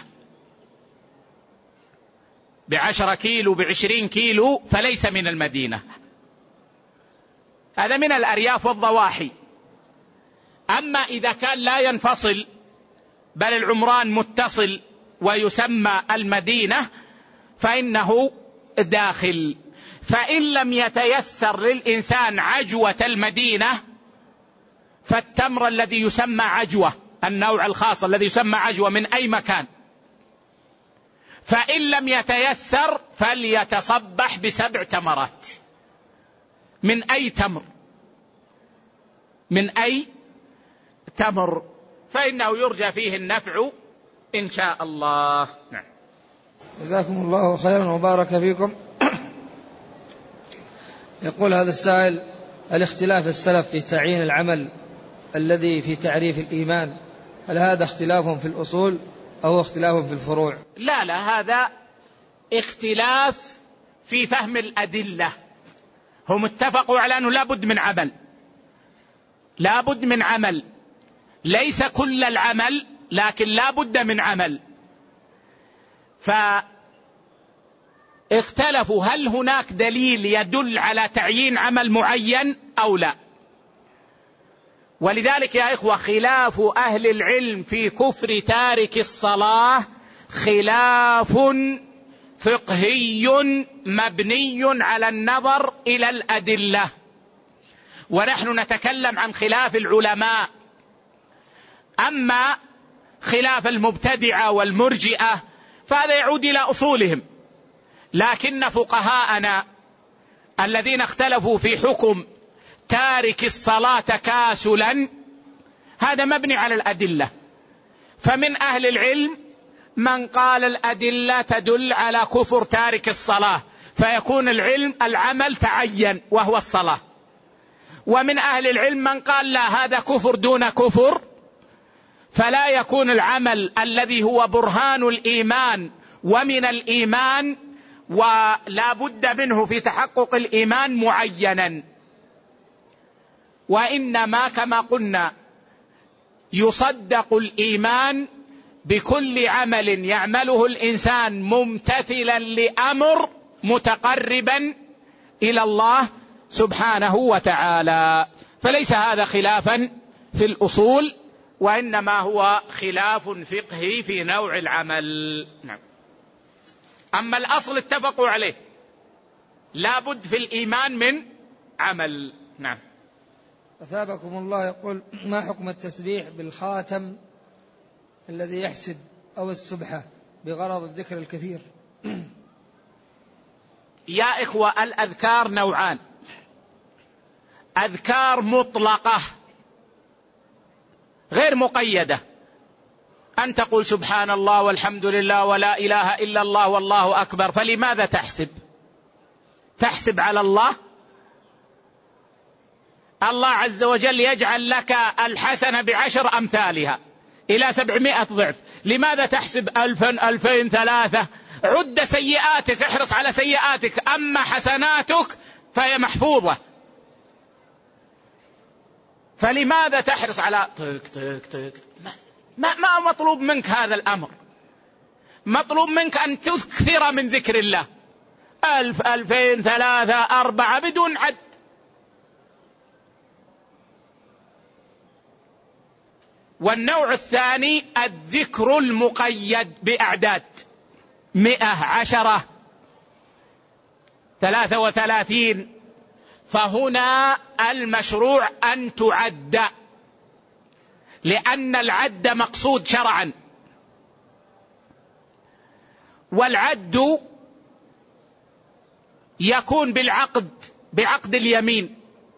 بعشرة كيلو بعشرين كيلو فليس من المدينة، هذا من الأرياف والضواحي. أما إذا كان لا ينفصل بل العمران متصل ويسمى المدينة فإنه داخل. فإن لم يتيسر للإنسان عجوة المدينة فالتمر الذي يسمى عجوة، النوع الخاص الذي يسمى عجوة من أي مكان، فإن لم يتيسر فليتصبح بسبع تمرات من أي تمر، من أي تمر، فإنه يرجى فيه النفع إن شاء الله. نعم. جزاكم الله خيرا وبارك فيكم. يقول هذا السائل: الاختلاف السلف في تعيين العمل الذي في تعريف الإيمان، هل هذا اختلاف في الأصول أو اختلاف في الفروع؟ لا لا، هذا اختلاف في فهم الأدلة. هم اتفقوا على أنه لا بد من عمل، لا بد من عمل، ليس كل العمل لكن لا بد من عمل. فاختلفوا هل هناك دليل يدل على تعيين عمل معين أو لا. ولذلك يا إخوة خلاف أهل العلم في كفر تارك الصلاة خلاف فقهي مبني على النظر إلى الأدلة، ونحن نتكلم عن خلاف العلماء. أما خلاف المبتدعة والمرجئة فهذا يعود إلى أصولهم، لكن فقهاءنا الذين اختلفوا في حكم تارك الصلاة تكاسلا هذا مبني على الأدلة. فمن أهل العلم من قال الأدلة تدل على كفر تارك الصلاة فيكون العلم العمل تعين وهو الصلاة، ومن أهل العلم من قال لا، هذا كفر دون كفر، فلا يكون العمل الذي هو برهان الإيمان ومن الإيمان ولا بد منه في تحقق الإيمان معينا، وإنما كما قلنا يصدق الإيمان بكل عمل يعمله الإنسان ممتثلا لأمر متقربا إلى الله سبحانه وتعالى. فليس هذا خلافا في الأصول، وإنما هو خلاف فقهي في نوع العمل. نعم. أما الأصل اتفقوا عليه، لا بد في الإيمان من عمل. نعم. أثابكم الله. يقول: ما حكم التسبيح بالخاتم الذي يحسب أو السبحة بغرض الذكر الكثير؟ يا إخوة الأذكار نوعان: أذكار مطلقة غير مقيدة، أن تقول سبحان الله والحمد لله ولا إله إلا الله والله أكبر، فلماذا تحسب؟ تحسب على الله؟ الله عز وجل يجعل لك الحسنة بعشر أمثالها إلى سبعمائة ضعف، لماذا تحسب ألفا ألفين ثلاثة؟ عد سيئاتك، احرص على سيئاتك، أما حسناتك فهي محفوظة، فلماذا تحرص على تك تك تك؟ ما, ما مطلوب منك هذا الأمر، مطلوب منك أن تكثر من ذكر الله، ألف ألفين ثلاثة أربعة بدون عد. والنوع الثاني الذكر المقيد بأعداد: مئة، عشرة، ثلاثة وثلاثين، فهنا المشروع أن تعد، لأن العد مقصود شرعا، والعد يكون بالعقد، بعقد اليمين.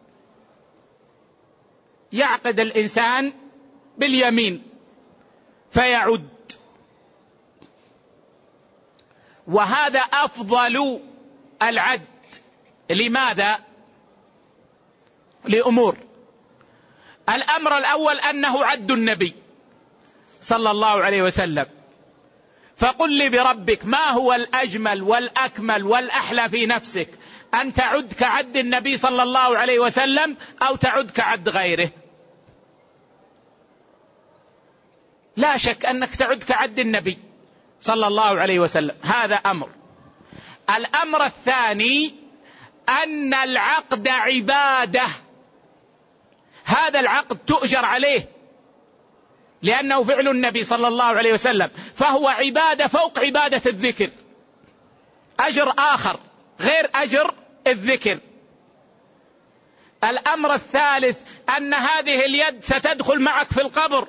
يعقد الإنسان باليمين فيعد، وهذا أفضل العد. لماذا؟ لأمور. الأمر الأول أنه عد النبي صلى الله عليه وسلم، فقل لي بربك ما هو الأجمل والأكمل والأحلى في نفسك، أن تعد كعد النبي صلى الله عليه وسلم أو تعد كعد غيره؟ لا شك أنك تعد كعد النبي صلى الله عليه وسلم، هذا أمر. الأمر الثاني أن العقد عبادة، هذا العقد تؤجر عليه لأنه فعل النبي صلى الله عليه وسلم، فهو عبادة فوق عبادة الذكر، أجر آخر غير أجر الذكر. الأمر الثالث أن هذه اليد ستدخل معك في القبر،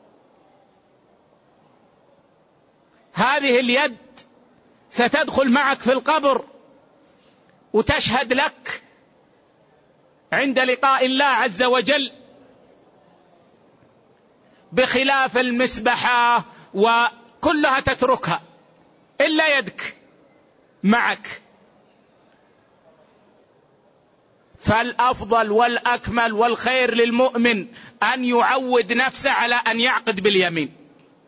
هذه اليد ستدخل معك في القبر وتشهد لك عند لقاء الله عز وجل، بخلاف المسبحة وكلها تتركها إلا يدك معك. فالأفضل والأكمل والخير للمؤمن أن يعود نفسه على أن يعقد باليمين.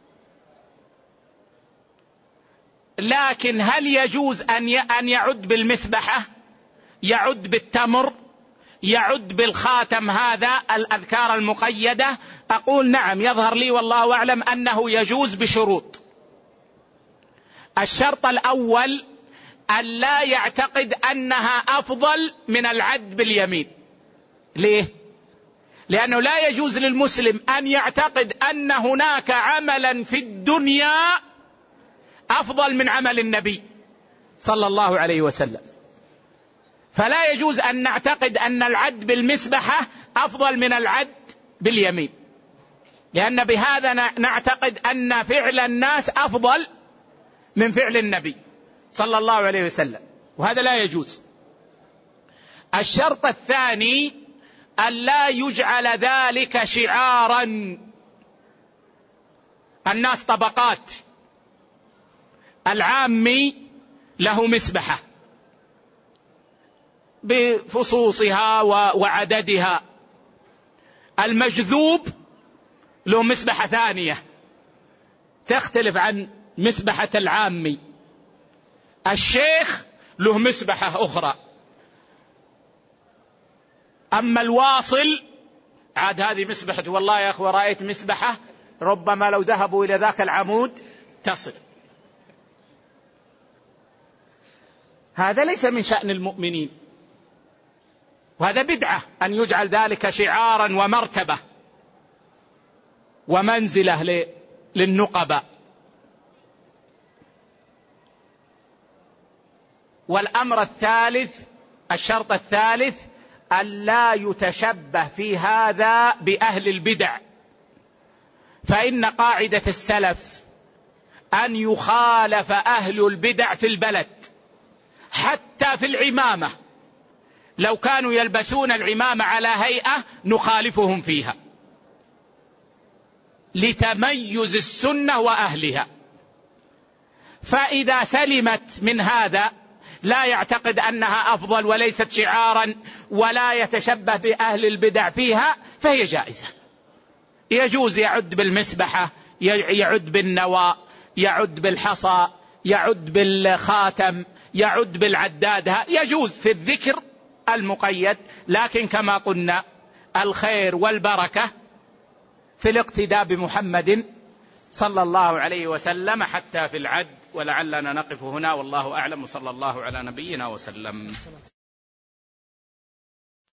لكن هل يجوز أن يعد بالمسبحة، يعد بالتمر، يعد بالخاتم، هذا الأذكار المقيدة؟ أقول نعم، يظهر لي والله أعلم أنه يجوز بشروط. الشرط الأول أن لا يعتقد أنها أفضل من العد باليمين. ليه؟ لأنه لا يجوز للمسلم أن يعتقد أن هناك عملا في الدنيا أفضل من عمل النبي صلى الله عليه وسلم. فلا يجوز أن نعتقد أن العد بالمسبحة أفضل من العد باليمين، لأن بهذا نعتقد أن فعل الناس أفضل من فعل النبي صلى الله عليه وسلم، وهذا لا يجوز. الشرط الثاني أن لا يجعل ذلك شعارا. الناس طبقات، العامي له مسبحة بفصوصها وعددها، المجذوب له مسبحة ثانية تختلف عن مسبحة العامي، الشيخ له مسبحة أخرى، أما الواصل عاد هذه مسبحة. والله يا أخوة رأيت مسبحة ربما لو ذهبوا إلى ذاك العمود تصل. هذا ليس من شأن المؤمنين، وهذا بدعة أن يجعل ذلك شعارا ومرتبة ومنزلة للنقبة. والأمر الثالث، الشرط الثالث، أن لا يتشبه في هذا بأهل البدع، فإن قاعدة السلف أن يخالف أهل البدع في البلد، حتى في العمامة، لو كانوا يلبسون العمامة على هيئة نخالفهم فيها لتميز السنة وأهلها. فإذا سلمت من هذا، لا يعتقد أنها أفضل وليست شعارا ولا يتشبه بأهل البدع فيها، فهي جائزة. يجوز يعد بالمسبحة، يعد بالنوى، يعد بالحصى، يعد بالخاتم، يعد بالعداد، يجوز في الذكر المقيد. لكن كما قلنا الخير والبركة في الاقتداء بمحمد صلى الله عليه وسلم حتى في العد. ولعلنا نقف هنا والله أعلم، صلى الله على نبينا وسلم.